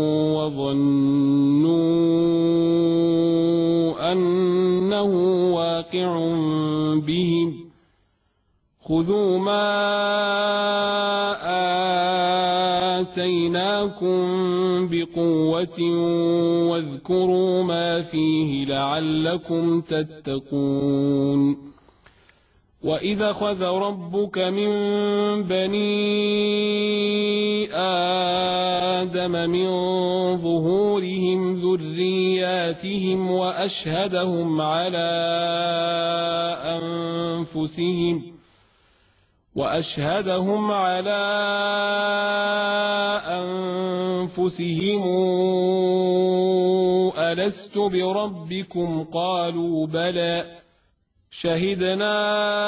وظنوا أنه واقع بهم خذوا ما آتيناكم بقوة واذكروا ما فيه لعلكم تتقون وإذا أخذ ربك من بني آدم من ظهورهم ذرياتهم وأشهدهم على أنفسهم ألست بربكم قالوا بلى شهدنا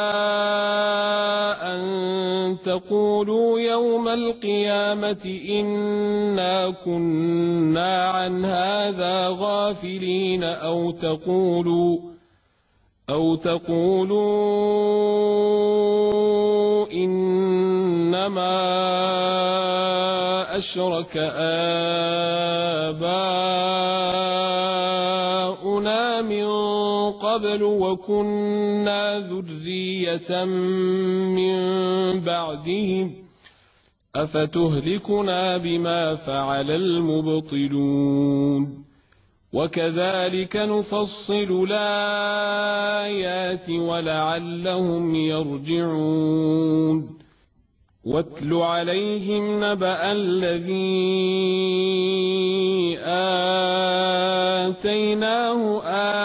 أن تقولوا يوم القيامة إنا كنا عن هذا غافلين أو تقولوا إنما أشرك آباؤنا من قبل وكنا ذرية من بعدهم أفتهلكنا بما فعل المبطلون وكذلك نفصل الآيات ولعلهم يرجعون واتل عليهم نبأ الذي آتيناه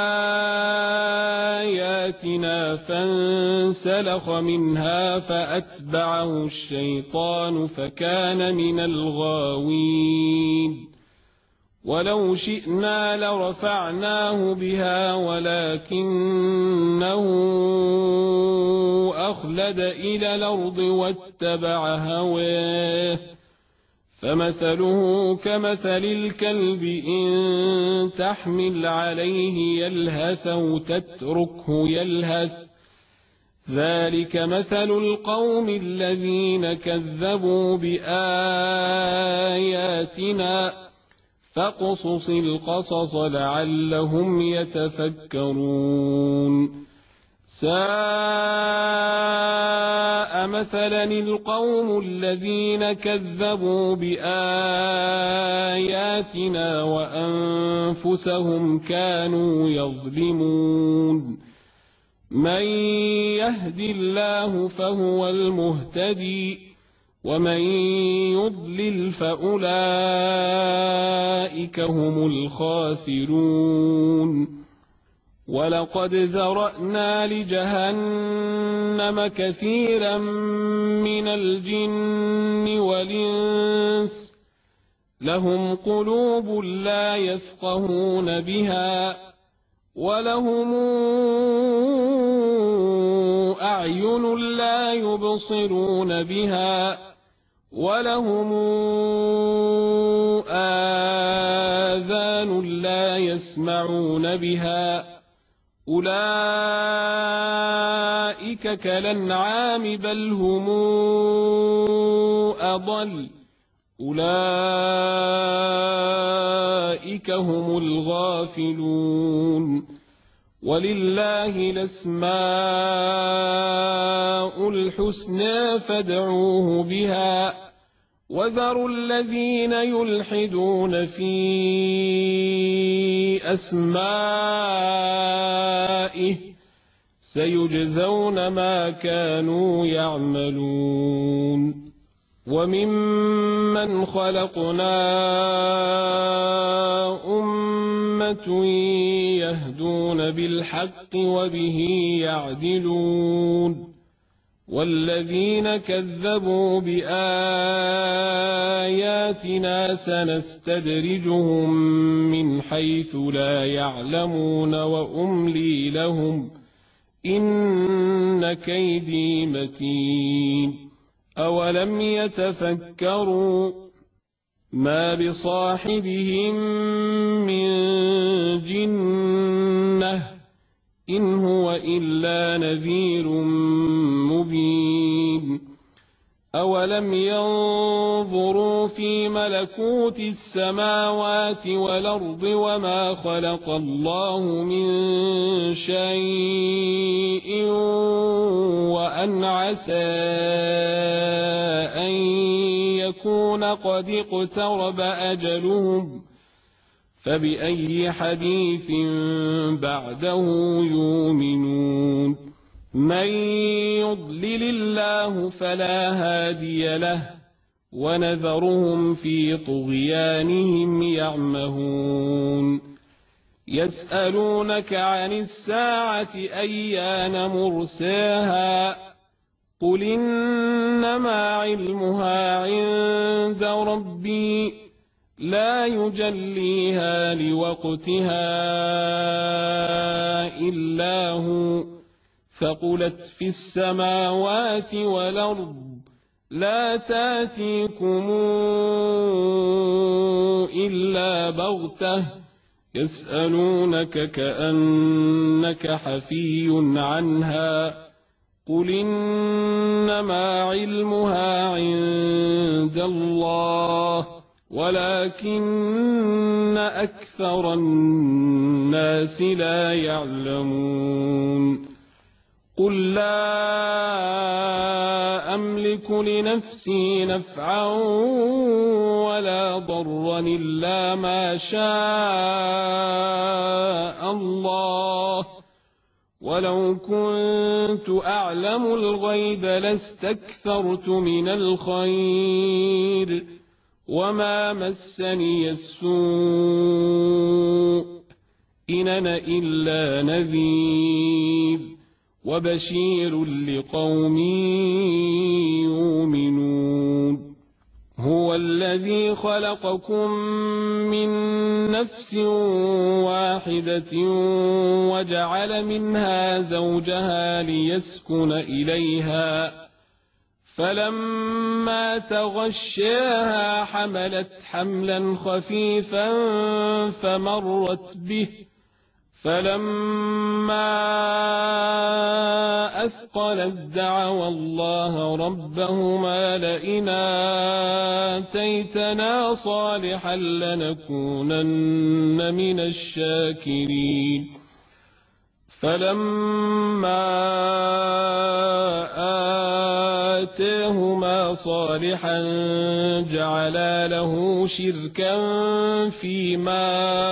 آياتنا فانسلخ منها فأتبعه الشيطان فكان من الغاوين ولو شئنا لرفعناه بها ولكنه أخلد إلى الأرض واتبع هواه فمثله كمثل الكلب إن تحمل عليه يلهث أو تتركه يلهث ذلك مثل القوم الذين كذبوا بآياتنا فاقصص القصص لعلهم يتفكرون ساء مثلا القوم الذين كذبوا بآياتنا وأنفسهم كانوا يظلمون من يهد الله فهو المهتدي ومن يضلل فأولئك هم الخاسرون ولقد ذرأنا لجهنم كثيرا من الجن والإنس لهم قلوب لا يفقهون بها ولهم أعين لا يبصرون بها ولهم آذان لا يسمعون بها أولئك كالأنعام بل هم أضل أولئك هم الغافلون ولله الأسماء الحسنى فادعوه بها وذروا الذين يلحدون في أسمائه سيجزون ما كانوا يعملون وممن خلقنا أمة يهدون بالحق وبه يعدلون والذين كذبوا بآياتنا سنستدرجهم من حيث لا يعلمون وأملي لهم إن كيدي متين أولم يتفكروا ما بصاحبهم من جنة إن هو إلا نذير مبين أولم ينظروا في ملكوت السماوات والأرض وما خلق الله من شيء وأن عسى أن يكون قد اقترب أجلهم فبأي حديث بعده يؤمنون من يضلل الله فلا هادي له ونذرهم في طغيانهم يعمهون يسألونك عن الساعة أيان مرساها قل إنما علمها عند ربي لا يجليها لوقتها إلا هو ثقلت في السماوات والأرض لا تاتيكم إلا بغتة يسألونك كأنك حفي عنها قل إنما علمها عند الله ولكن أكثر الناس لا يعلمون قل لا أملك لنفسي نفعا ولا ضرا إلا ما شاء الله ولو كنت أعلم الغيب لاستكثرت من الخير وما مسني السوء إن أنا إلا نذير وبشير لقوم يؤمنون هو الذي خلقكم من نفس واحدة وجعل منها زوجها ليسكن إليها فلما تغشاها حملت حملا خفيفا فمرت به فلما أثقلت دعوا الله ربهما لئن آتيتنا صالحا لنكونن من الشاكرين فلما آتاهما صالحا جعلا له شركا فيما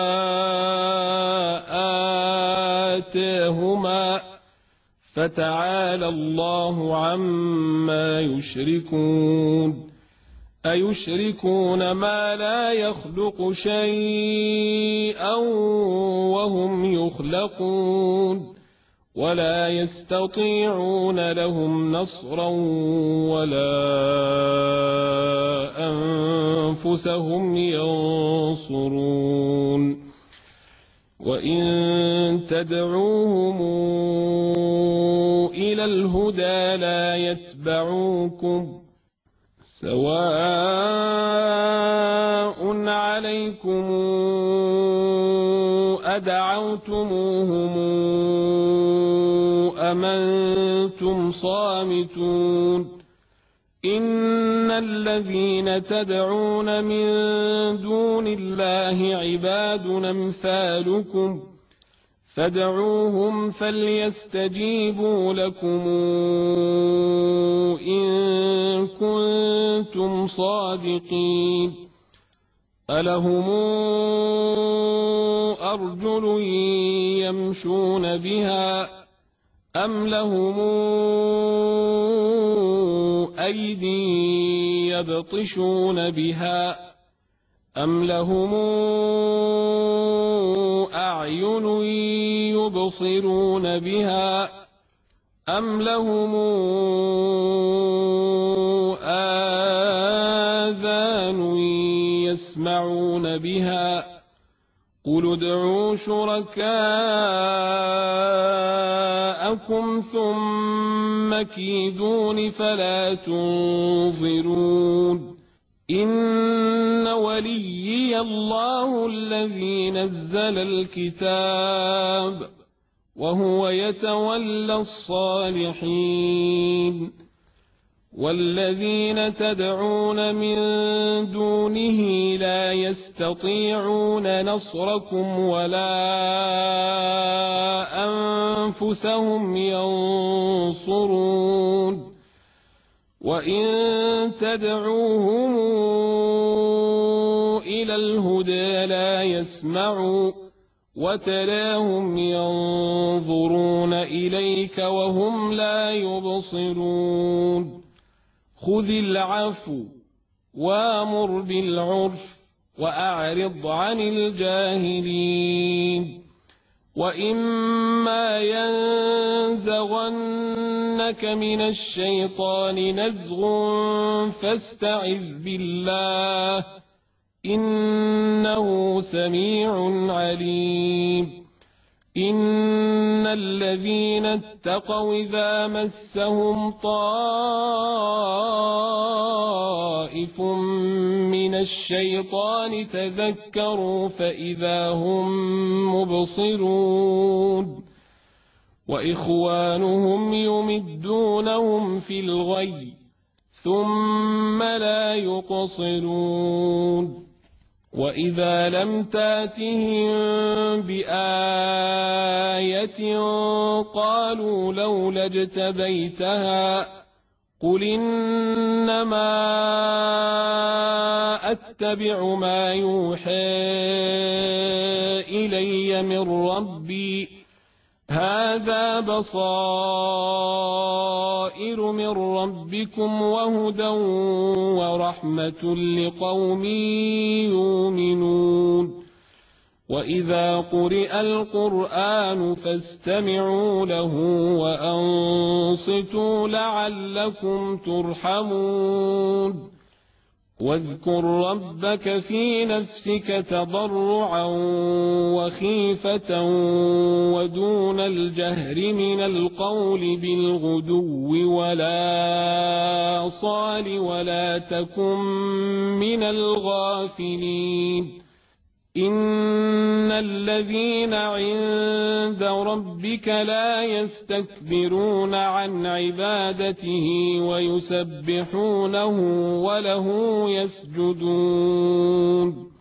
آتاهما فتعالى الله عما يشركون أيشركون ما لا يخلق شيئا وهم يخلقون ولا يستطيعون لهم نصرا ولا أنفسهم ينصرون وإن تدعوهم إلى الهدى لا يتبعوكم سواء عليكم أدعوتموهم أم أنتم صامتون إن الذين تدعون من دون الله عباد أمثالكم فادعوهم فليستجيبوا لكم إن كنتم صادقين ألهم أرجل يمشون بها أم لهم أيدي يبطشون بها أم لهم أعين يبصرون بها أم لهم آذان يسمعون بها قل ادعوا شركاءكم ثم كيدون فلا تنظرون إن وليي الله الذي نزل الكتاب وهو يتولى الصالحين والذين تدعون من دونه لا يستطيعون نصركم ولا أنفسهم ينصرون وإن تدعوهم إلى الهدى لا يسمعوا وتراهم ينظرون إليك وهم لا يبصرون خذ العفو وامر بالعرف وأعرض عن الجاهلين وإما ينزغنك من الشيطان نزغ فاستعذ بالله إنه سميع عليم إن الذين اتقوا إذا مسهم طائف من الشيطان تذكروا فإذا هم مبصرون وإخوانهم يمدونهم في الغي ثم لا يقصرون وإذا لم تاتهم بآية قالوا لولا اجتبيتها قل إنما أتبع ما يوحى إلي من ربي هذا بصائر من ربكم وهدى ورحمة لقوم يؤمنون وإذا قرئ القرآن فاستمعوا له وأنصتوا لعلكم ترحمون واذكر ربك في نفسك تضرعا وخيفة ودون الجهر من القول بالغدو ولا صال ولا تكن من الغافلين إن الذين عند ربك لا يستكبرون عن عبادته ويسبحونه وله يسجدون